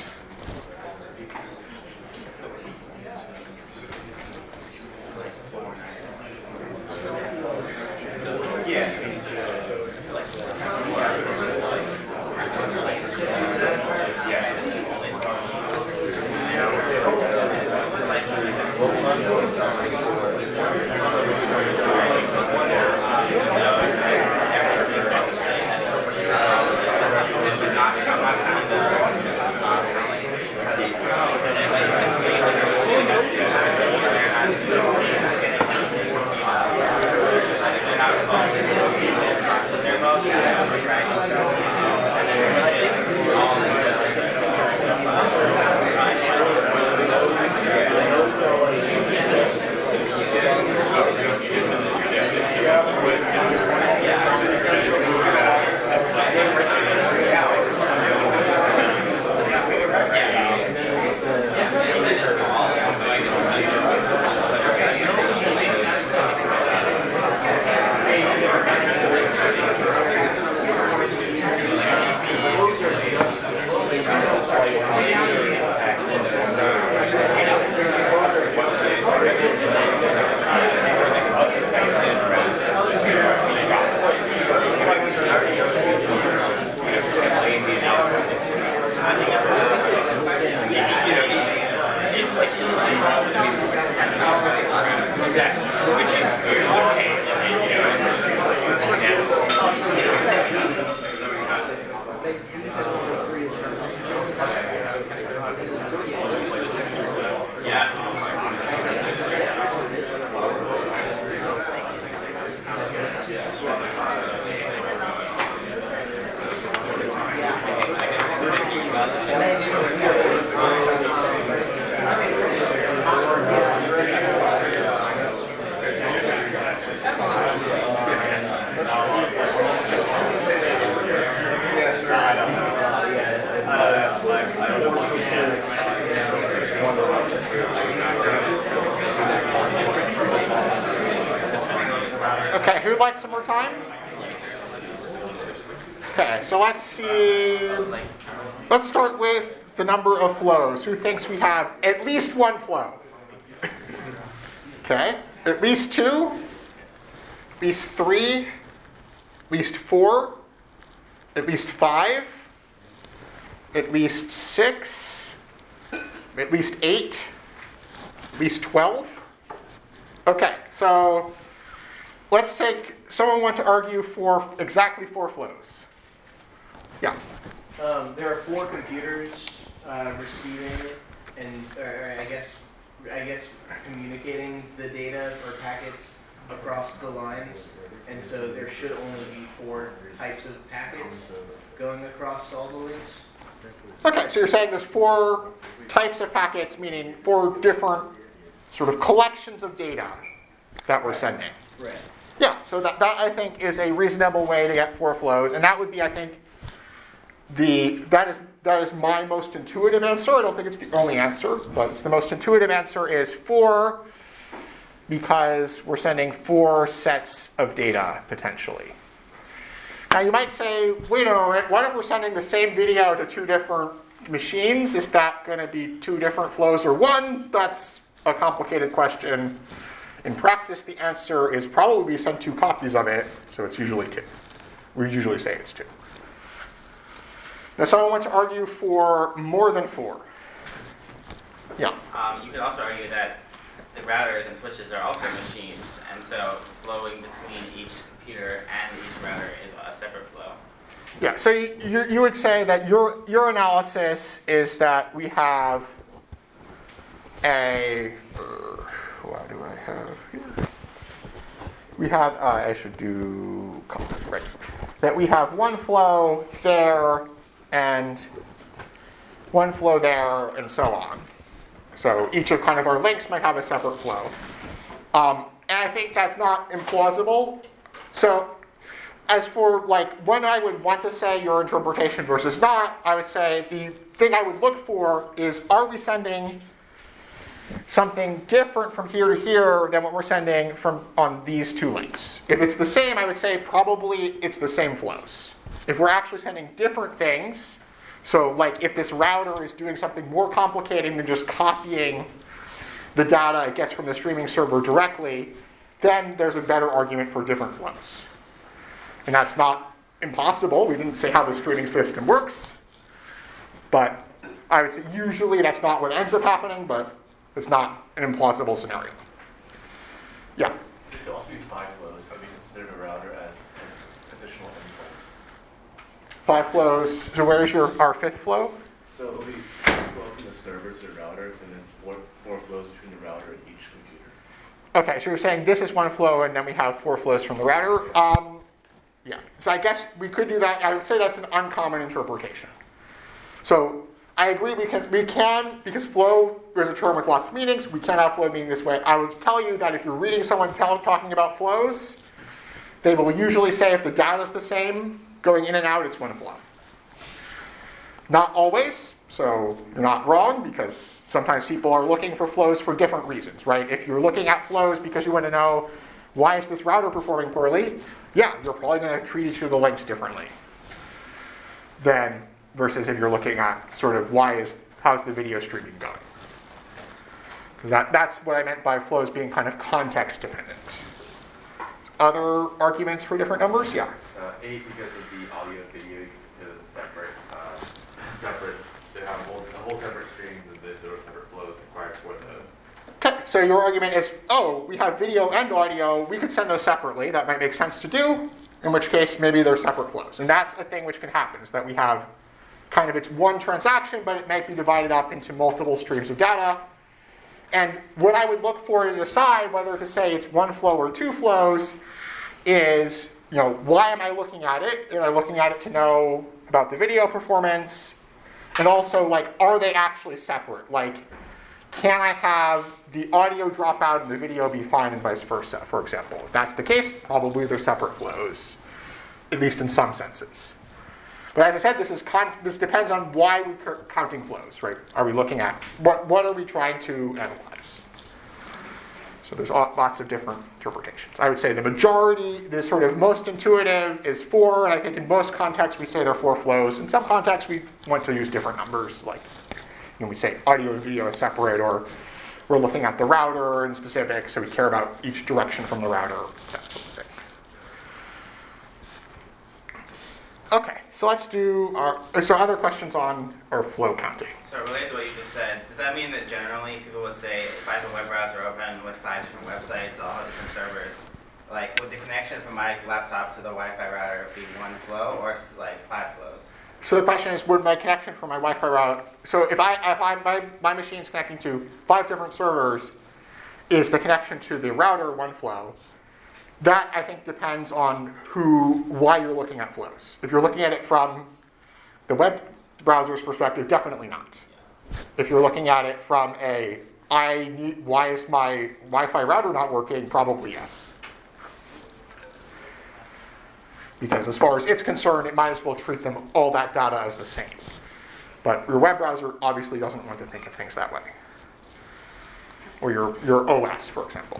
Okay, who'd like some more time? Okay, so let's see. Let's start with the number of flows. Who thinks we have at least one flow? Okay, at least two, at least three, at least four, at least five, at least six, at least eight, at least twelve. Okay, so let's take, someone want to argue for exactly four flows. Yeah. Um, there are four computers uh, receiving and, or I guess, I guess communicating the data or packets across the lines, and so there should only be four types of packets going across all the links. Okay, so you're saying there's four types of packets, meaning four different sort of collections of data that we're sending. Right. Yeah, so that, that I think is a reasonable way to get four flows, and that would be, I think, the that is that is my most intuitive answer. I don't think it's the only answer, but it's the most intuitive answer is four, because we're sending four sets of data potentially. Now you might say, wait a moment, what if we're sending the same video to two different machines? Is that going to be two different flows or one? That's a complicated question. In practice, the answer is probably we send two copies of it, so it's usually two. We usually say it's two. Now someone wants to argue for more than four. Yeah. Um, you could also argue that the routers and switches are also machines, and so flowing between each computer and each router is a separate flow. Yeah, so you, you would say that your your analysis is that we have a, uh, what do I have here? We have, uh, I should do, right, that we have one flow there and one flow there and so on. So each of kind of our links might have a separate flow. Um, and I think that's not implausible. So as for like when I would want to say your interpretation versus not, I would say the thing I would look for is, are we sending something different from here to here than what we're sending from on these two links. If it's the same, I would say probably it's the same flows. If we're actually sending different things, so like if this router is doing something more complicated than just copying the data it gets from the streaming server directly, then there's a better argument for different flows. And that's not impossible. We didn't say how the streaming system works. But I would say usually that's not what ends up happening, but it's not an implausible scenario. Yeah? It could also be five flows, so we consider the router as an additional endpoint. Five flows. So where's your our fifth flow? So it'll be one flow from the server to the router, and then four, four flows between the router and each computer. Okay, so you're saying this is one flow, and then we have four flows from the router. Um, yeah. So I guess we could do that. I would say that's an uncommon interpretation. So I agree we can, we can, because flow is a term with lots of meanings, we can have flow meaning this way. I would tell you that if you're reading someone tell, talking about flows, they will usually say if the data is the same, going in and out, it's one flow. Not always, so you're not wrong, because sometimes people are looking for flows for different reasons, right? If you're looking at flows because you want to know, why is this router performing poorly? Yeah, you're probably going to treat each of the links differently than versus if you're looking at sort of why is, how's the video streaming going? That, that's what I meant by flows being kind of context dependent. Other arguments for different numbers? Yeah? Uh, eight, because of the audio and video, you can consider separate, uh, separate, they have a whole, a whole separate streams and there are separate flows required for those. Okay, so your argument is, oh, we have video and audio, we could send those separately, that might make sense to do, in which case maybe they're separate flows. And that's a thing which can happen, is that we have kind of it's one transaction, but it might be divided up into multiple streams of data. And what I would look for to decide whether to say it's one flow or two flows is, you know, why am I looking at it? Am I looking at it to know about the video performance? And also, like, are they actually separate? Like, can I have the audio drop out and the video be fine and vice versa, for example? If that's the case, probably they're separate flows, at least in some senses. But as I said, this is con- this depends on why we're counting flows, right? Are we looking at, what, what are we trying to analyze? So there's lots of different interpretations. I would say the majority, the sort of most intuitive is four, and I think in most contexts we say there are four flows. In some contexts we want to use different numbers, like you know, we say audio and video are separate, or we're looking at the router in specific, so we care about each direction from the router, that sort of thing. Okay, so let's do our, so other questions on our flow counting. So related to what you just said, does that mean that generally people would say, if I have a web browser open with five different websites, all have different servers, like would the connection from my laptop to the Wi-Fi router be one flow or like five flows? So the question is, would my connection from my Wi-Fi router, so if I, if I my, my machine's connecting to five different servers, is the connection to the router one flow? That, I think, depends on who, why you're looking at flows. If you're looking at it from the web browser's perspective, definitely not. If you're looking at it from a, I need, why is my Wi-Fi router not working? Probably yes. Because as far as it's concerned, it might as well treat them all that data as the same. But your web browser obviously doesn't want to think of things that way. Or your, your O S, for example.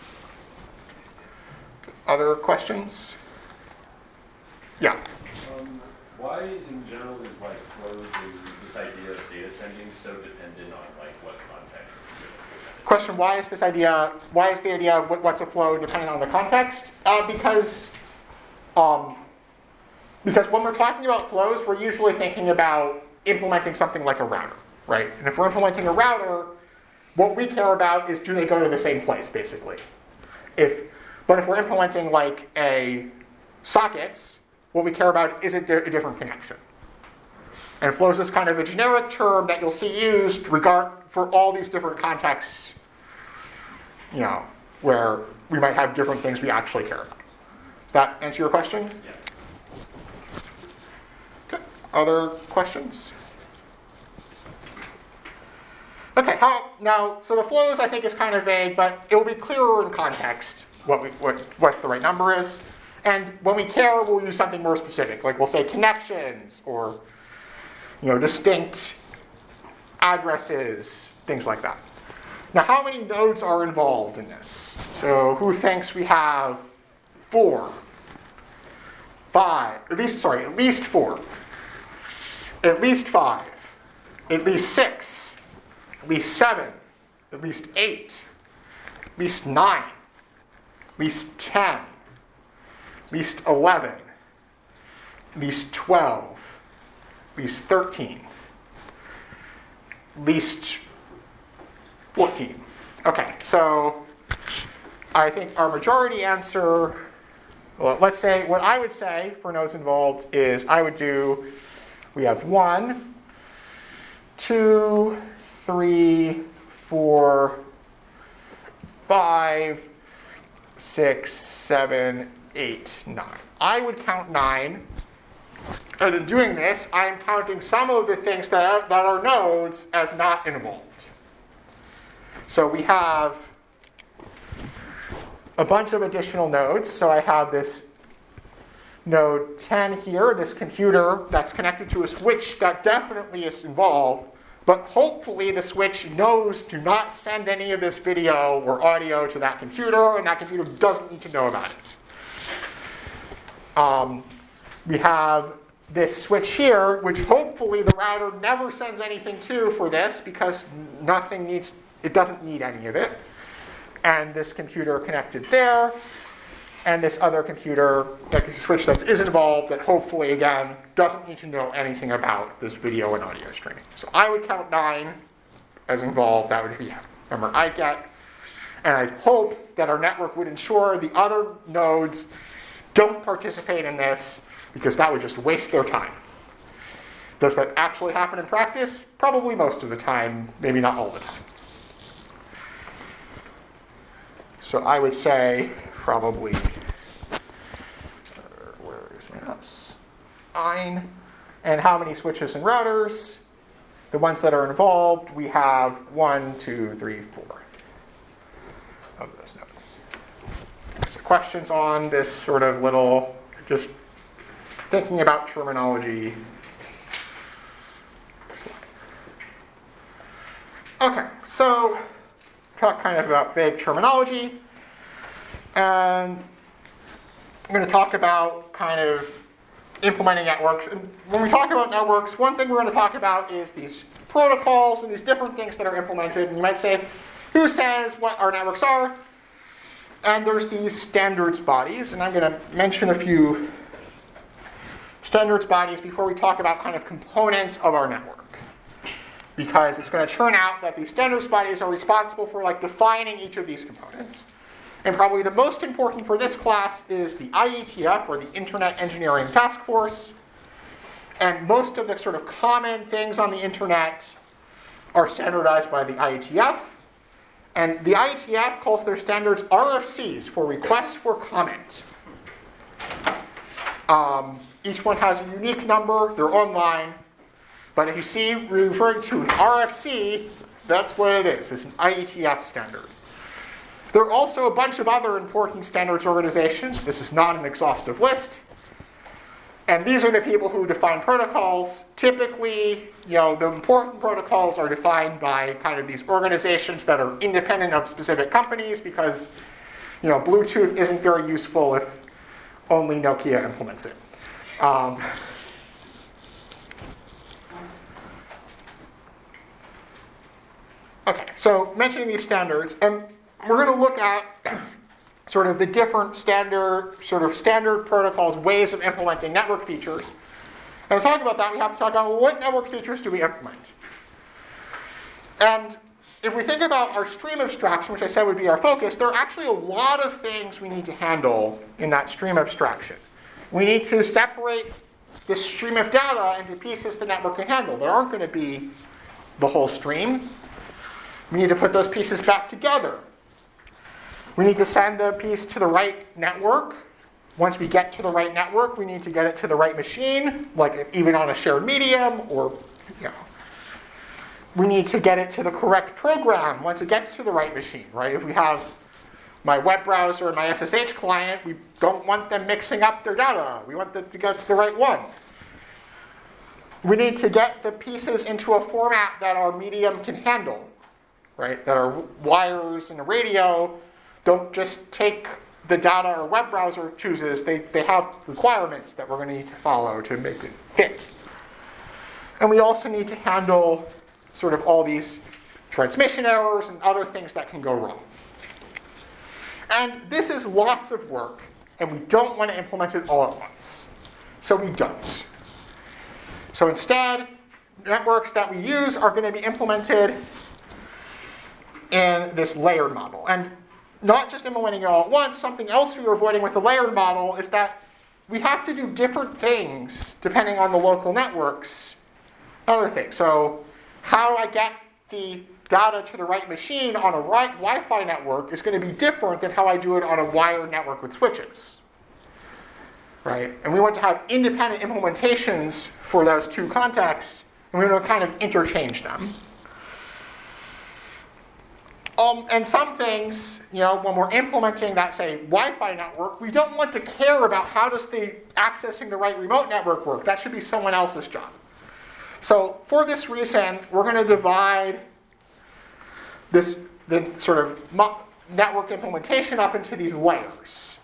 Other questions? Yeah. Um, why, in general, is like flows and this idea of data sending so dependent on like what context? Question: Why is this idea? Why is the idea of what, what's a flow dependent on the context? Uh, because, um, because when we're talking about flows, we're usually thinking about implementing something like a router, right? And if we're implementing a router, what we care about is do they go to the same place, basically. If But if we're implementing like a sockets, what we care about is a, di- a different connection. And flows is kind of a generic term that you'll see used regard for all these different contexts, you know, where we might have different things we actually care about. Does that answer your question? Yeah. Okay. Other questions? Okay, how, now, so the flows I think is kind of vague, but it will be clearer in context what we, what, what the right number is. And when we care, we'll use something more specific. Like we'll say connections or, you know, distinct addresses, things like that. Now, how many nodes are involved in this? So who thinks we have four? Five, at least, sorry, at least four. At least five. At least six. At least seven. At least eight. At least nine. At least ten. At least eleven. At least twelve. At least thirteen. At least fourteen. Okay, so I think our majority answer, well, let's say, what I would say for nodes involved is I would do, we have one, two, three, four, five, six, seven, eight, nine. I would count nine. And in doing this, I'm counting some of the things that are, that are nodes as not involved. So we have a bunch of additional nodes. So I have this node ten here, this computer that's connected to a switch that definitely is involved. But hopefully the switch knows to not send any of this video or audio to that computer, and that computer doesn't need to know about it. Um, we have this switch here, which hopefully the router never sends anything to for this because nothing needs, it doesn't need any of it. And this computer connected there, and this other computer, like a switch that is involved that hopefully, again, doesn't need to know anything about this video and audio streaming. So I would count nine as involved. That would be a number I'd get. And I'd hope that our network would ensure the other nodes don't participate in this, because that would just waste their time. Does that actually happen in practice? Probably most of the time, maybe not all the time. So I would say probably, uh, where is my house? Nine. And how many switches and routers? The ones that are involved, we have one, two, three, four of those nodes. So questions on this sort of little, just thinking about terminology slide. Okay, so talk kind of about vague terminology. And I'm going to talk about kind of implementing networks. And when we talk about networks, one thing we're going to talk about is these protocols and these different things that are implemented. And you might say, who says what our networks are? And there's these standards bodies. And I'm going to mention a few standards bodies before we talk about kind of components of our network. Because it's going to turn out that these standards bodies are responsible for like defining each of these components. And probably the most important for this class is the I E T F, or the Internet Engineering Task Force. And most of the sort of common things on the internet are standardized by the I E T F. And the I E T F calls their standards R F Cs, for requests for comment. Um, each one has a unique number. They're online. But if you see referring to an R F C, that's what it is. It's an I E T F standard. There are also a bunch of other important standards organizations. This is not an exhaustive list. And these are the people who define protocols. Typically, you know, the important protocols are defined by kind of these organizations that are independent of specific companies, because, you know, Bluetooth isn't very useful if only Nokia implements it. Um, okay, so mentioning these standards, and we're going to look at sort of the different standard, sort of standard protocols, ways of implementing network features. And to talk about that, we have to talk about, well, what network features do we implement? And if we think about our stream abstraction, which I said would be our focus, there are actually a lot of things we need to handle in that stream abstraction. We need to separate this stream of data into pieces the network can handle. There aren't going to be the whole stream. We need to put those pieces back together. We need to send the piece to the right network. Once we get to the right network, we need to get it to the right machine, like even on a shared medium, or, you know. We need to get it to the correct program once it gets to the right machine, right? If we have my web browser and my S S H client, we don't want them mixing up their data. We want them to get to the right one. We need to get the pieces into a format that our medium can handle. right? That our wires in a radio don't just take the data our web browser chooses. They, they have requirements that we're going to need to follow to make it fit. And we also need to handle sort of all these transmission errors and other things that can go wrong. And this is lots of work, and we don't want to implement it all at once. So we don't. So instead, networks that we use are going to be implemented in this layered model. And not just implementing it all at once, something else we are avoiding with the layered model is that we have to do different things depending on the local networks. Other things. So how I get the data to the right machine on a right Wi-Fi network is going to be different than how I do it on a wired network with switches. Right? And we want to have independent implementations for those two contexts, and we want to kind of interchange them. Um, and some things, you know, when we're implementing that, say, Wi-Fi network, we don't want to care about how does the accessing the right remote network work. That should be someone else's job. So for this reason, we're going to divide this the sort of mo- network implementation up into these layers.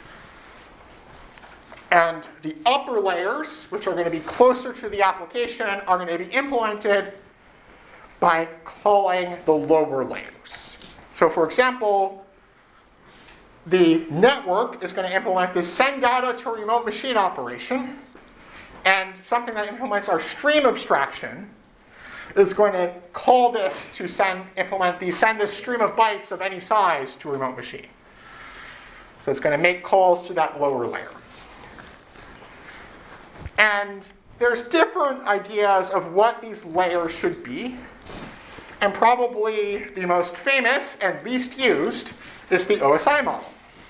And the upper layers, which are going to be closer to the application, are going to be implemented by calling the lower layers. So for example, the network is going to implement this send data to remote machine operation, and something that implements our stream abstraction is going to call this to send implement the send this stream of bytes of any size to a remote machine. So it's going to make calls to that lower layer. And there's different ideas of what these layers should be. And probably the most famous and least used is the O S I model.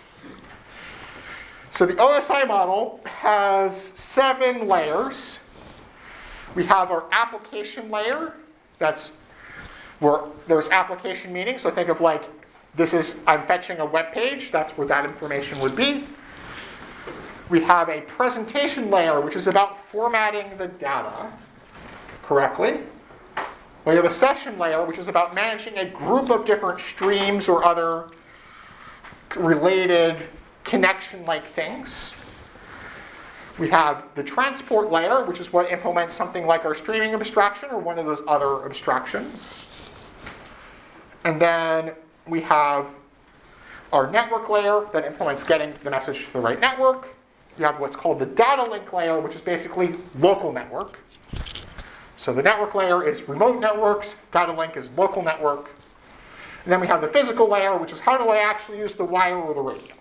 So the O S I model has seven layers. We have our application layer. That's where there's application meaning. So think of like, this is, I'm fetching a web page. That's where that information would be. We have a presentation layer, which is about formatting the data correctly. We have a session layer, which is about managing a group of different streams or other related connection-like things. We have the transport layer, which is what implements something like our streaming abstraction or one of those other abstractions. And then we have our network layer that implements getting the message to the right network. We have what's called the data link layer, which is basically local network. So the network layer is remote networks, data link is local network. And then we have the physical layer, which is how do I actually use the wire or the radio.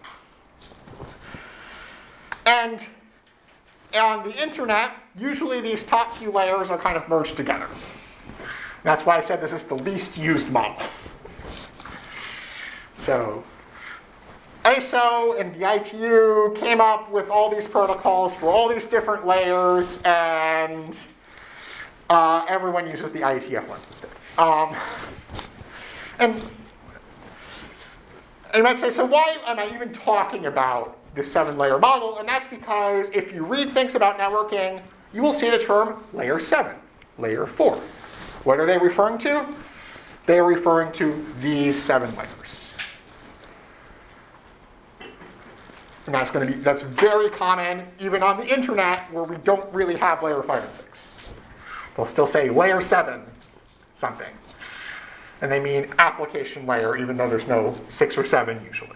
And on the internet, usually these top few layers are kind of merged together. And that's why I said this is the least used model. So I S O and the I T U came up with all these protocols for all these different layers, and uh, everyone uses the I E T F ones instead. Um, and you might say, so why am I even talking about this seven-layer model? And that's because if you read things about networking, you will see the term layer seven, layer four. What are they referring to? They are referring to these seven layers. And that's going to be that's very common even on the internet where we don't really have layer five and six. They'll still say layer seven something. And they mean application layer, even though there's no six or seven usually.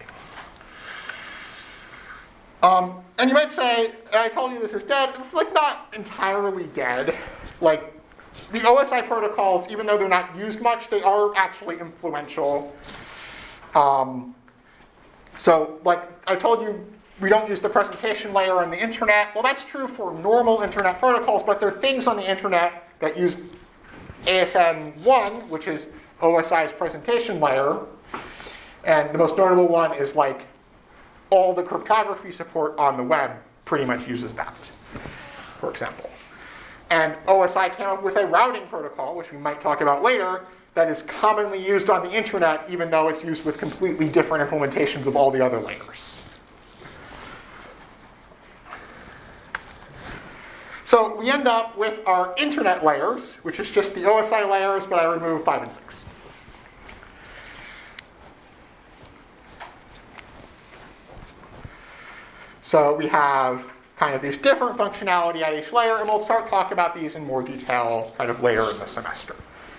Um, and you might say, I told you this is dead. It's like not entirely dead. Like the O S I protocols, even though they're not used much, they are actually influential. Um, so like I told you, we don't use the presentation layer on the internet. Well, that's true for normal internet protocols, but there are things on the internet that use A S N one, which is O S I's presentation layer. And the most notable one is like all the cryptography support on the web pretty much uses that, for example. And O S I came up with a routing protocol, which we might talk about later, that is commonly used on the internet, even though it's used with completely different implementations of all the other layers. So we end up with our internet layers, which is just the O S I layers, but I remove five and six. So we have kind of these different functionality at each layer, and we'll start talking about these in more detail kind of later in the semester.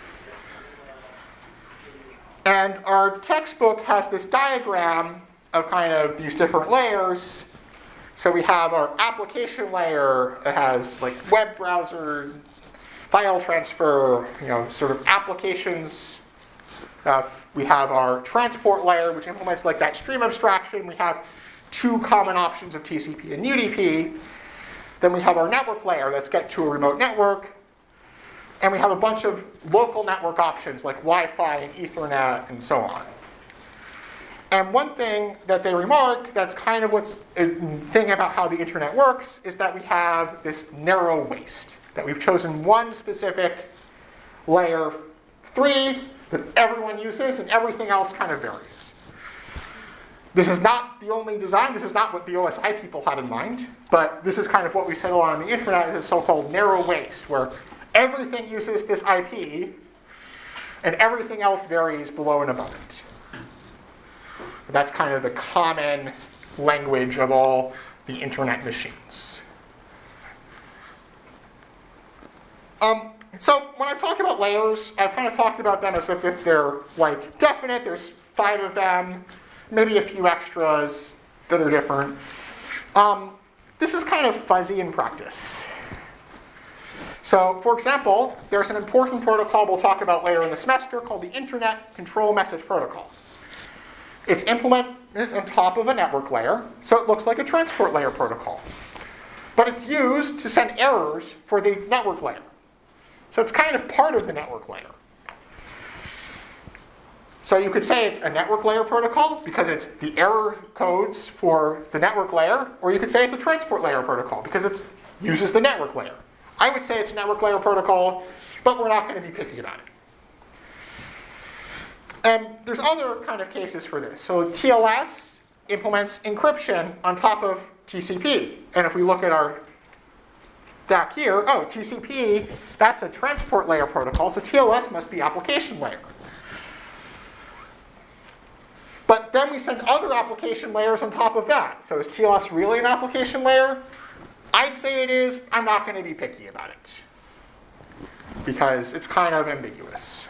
And our textbook has this diagram of kind of these different layers. So we have our application layer that has like web browser, file transfer, you know, sort of applications. Uh, we have our transport layer, which implements like that stream abstraction. We have two common options of T C P and U D P. Then we have our network layer that's get to a remote network. And we have a bunch of local network options like Wi-Fi and Ethernet and so on. And one thing that they remark that's kind of what's a thing about how the internet works is that we have this narrow waist, that we've chosen one specific layer three that everyone uses and everything else kind of varies. This is not the only design, this is not what the O S I people had in mind, but this is kind of what we settle on in the internet, this so-called narrow waist, where everything uses this I P, and everything else varies below and above it. That's kind of the common language of all the internet machines. Um, so when I talk about layers, I've kind of talked about them as if they're like definite. There's five of them, maybe a few extras that are different. Um, this is kind of fuzzy in practice. So, for example, there's an important protocol we'll talk about later in the semester called the Internet Control Message Protocol. It's implemented on top of a network layer, so it looks like a transport layer protocol. But it's used to send errors for the network layer. So it's kind of part of the network layer. So you could say it's a network layer protocol because it's the error codes for the network layer, or you could say it's a transport layer protocol because it uses the network layer. I would say it's a network layer protocol, but we're not going to be picky about it. And there's other kind of cases for this. So T L S implements encryption on top of T C P. And if we look at our stack here, oh, T C P, that's a transport layer protocol, so T L S must be application layer. But then we send other application layers on top of that. So is T L S really an application layer? I'd say it is. I'm not going to be picky about it because it's kind of ambiguous.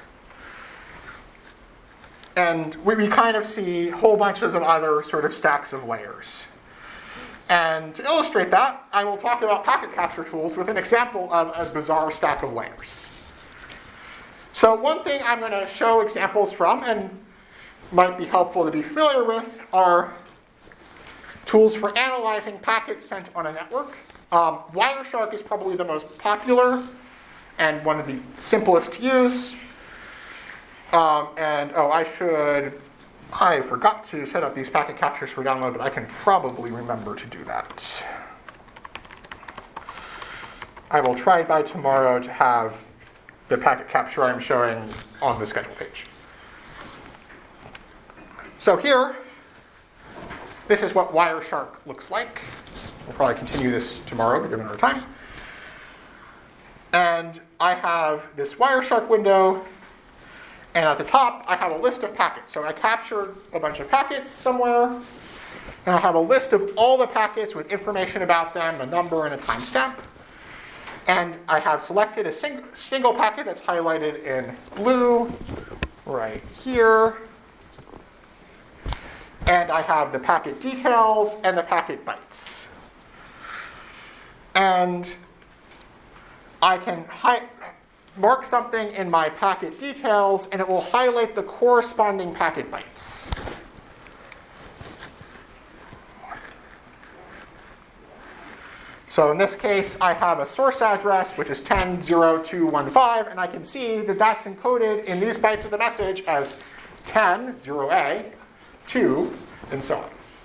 And we, we kind of see whole bunches of other sort of stacks of layers. And to illustrate that, I will talk about packet capture tools with an example of a bizarre stack of layers. So one thing I'm going to show examples from, and might be helpful to be familiar with, are tools for analyzing packets sent on a network. Um, Wireshark is probably the most popular and one of the simplest to use. Um, and, oh, I should, I forgot to set up these packet captures for download, but I can probably remember to do that. I will try by tomorrow to have the packet capture I'm showing on the schedule page. So here, this is what Wireshark looks like. We'll probably continue this tomorrow, given our time. And I have this Wireshark window, and at the top, I have a list of packets. So I captured a bunch of packets somewhere, and I have a list of all the packets with information about them, a number and a timestamp. And I have selected a sing- single packet that's highlighted in blue right here. And I have the packet details and the packet bytes. And I can hi- mark something in my packet details, and it will highlight the corresponding packet bytes. So in this case, I have a source address, which is ten dot zero dot two dot one five, and I can see that that's encoded in these bytes of the message as ten, zero A, two, and so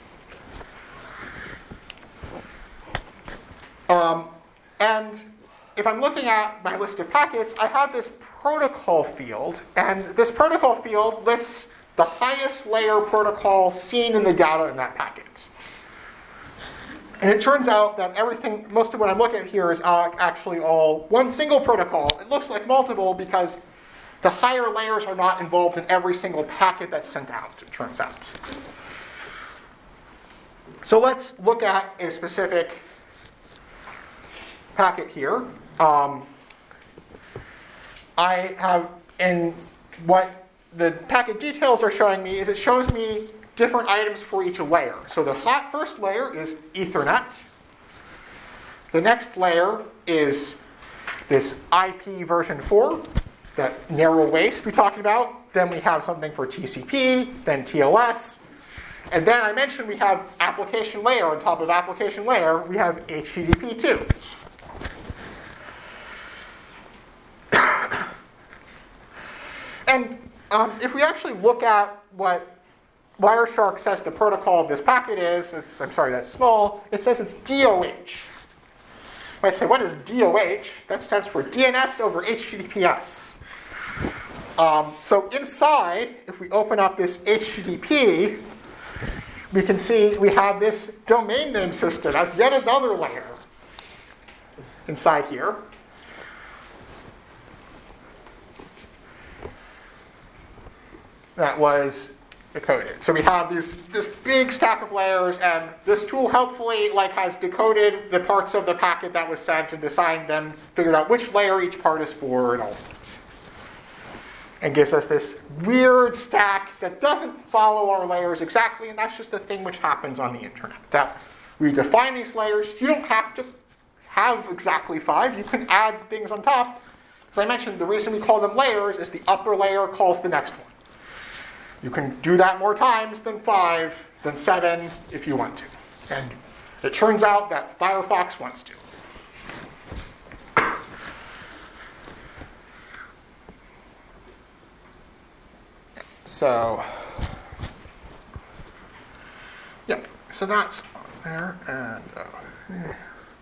on. Um, and if I'm looking at my list of packets, I have this protocol field, and this protocol field lists the highest layer protocol seen in the data in that packet. And it turns out that everything, most of what I'm looking at here is uh, actually all one single protocol. It looks like multiple because the higher layers are not involved in every single packet that's sent out, it turns out. So let's look at a specific packet here. Um, I have, in what the packet details are showing me is it shows me different items for each layer. So the hot first layer is Ethernet. The next layer is this I P version four, that narrow waist we talked about. Then we have something for T C P, then T L S. And then I mentioned we have application layer. On top of application layer, we have H T T P two. And um, if we actually look at what Wireshark says the protocol of this packet is, it's, I'm sorry, that's small, it says it's D O H. I say, what is D O H? That stands for D N S over H T T P S. Um, so inside, if we open up this H T T P, we can see we have this domain name system as yet another layer inside here. That was decoded. So we have this, this big stack of layers, and this tool helpfully like has decoded the parts of the packet that was sent and assigned them, figured out which layer each part is for, and all that. And gives us this weird stack that doesn't follow our layers exactly, and that's just a thing which happens on the internet. That we define these layers. You don't have to have exactly five. You can add things on top. As I mentioned, the reason we call them layers is the upper layer calls the next one. You can do that more times than five, than seven, if you want to. And it turns out that Firefox wants to. So, yeah, so that's on there. And uh,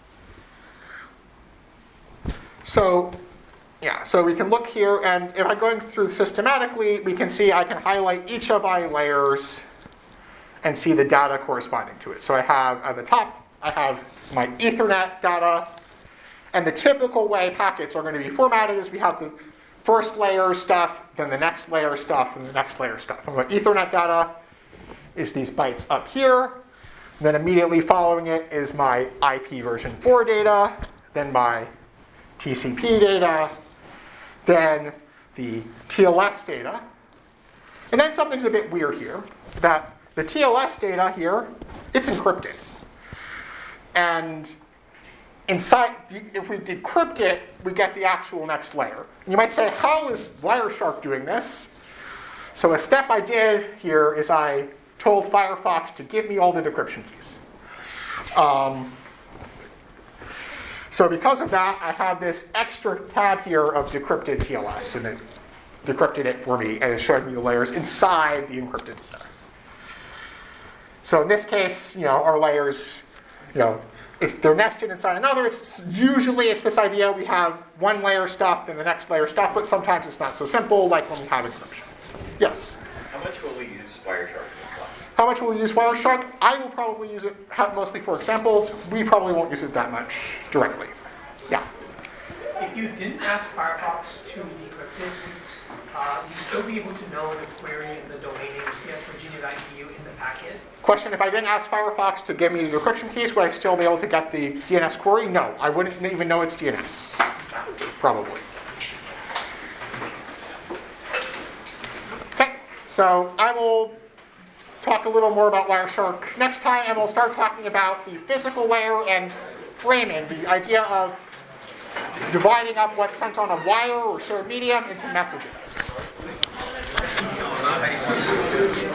so, yeah, so we can look here, and if I'm going through systematically, we can see I can highlight each of my layers and see the data corresponding to it. So I have at the top, I have my Ethernet data, and the typical way packets are going to be formatted is we have the first layer stuff, then the next layer stuff, and the next layer stuff. And my Ethernet data is these bytes up here. And then immediately following it is my I P version four data, then my T C P data, then the T L S data. And then something's a bit weird here, that the T L S data here, it's encrypted. And inside, if we decrypt it, we get the actual next layer. And you might say, how is Wireshark doing this? So a step I did here is I told Firefox to give me all the decryption keys. Um, so because of that, I have this extra tab here of decrypted T L S, and it decrypted it for me, and it showed me the layers inside the encrypted data. So in this case, you know, our layers, you know, It's, they're nested inside another. It's usually it's this idea we have one layer stuff, then the next layer stuff, but sometimes it's not so simple, like when we have encryption. Yes? How much will we use Wireshark in this class? How much will we use Wireshark? I will probably use it mostly for examples. We probably won't use it that much directly. Yeah? If you didn't ask Firefox to decrypt it, uh, you'd still be able to know the query and the domain name C S Virginia dot E U in the packet. Question, if I didn't ask Firefox to give me the decryption keys, would I still be able to get the D N S query? No, I wouldn't even know it's D N S. Probably. Okay, so I will talk a little more about Wireshark next time, and we'll start talking about the physical layer and framing, the idea of dividing up what's sent on a wire or shared medium into messages.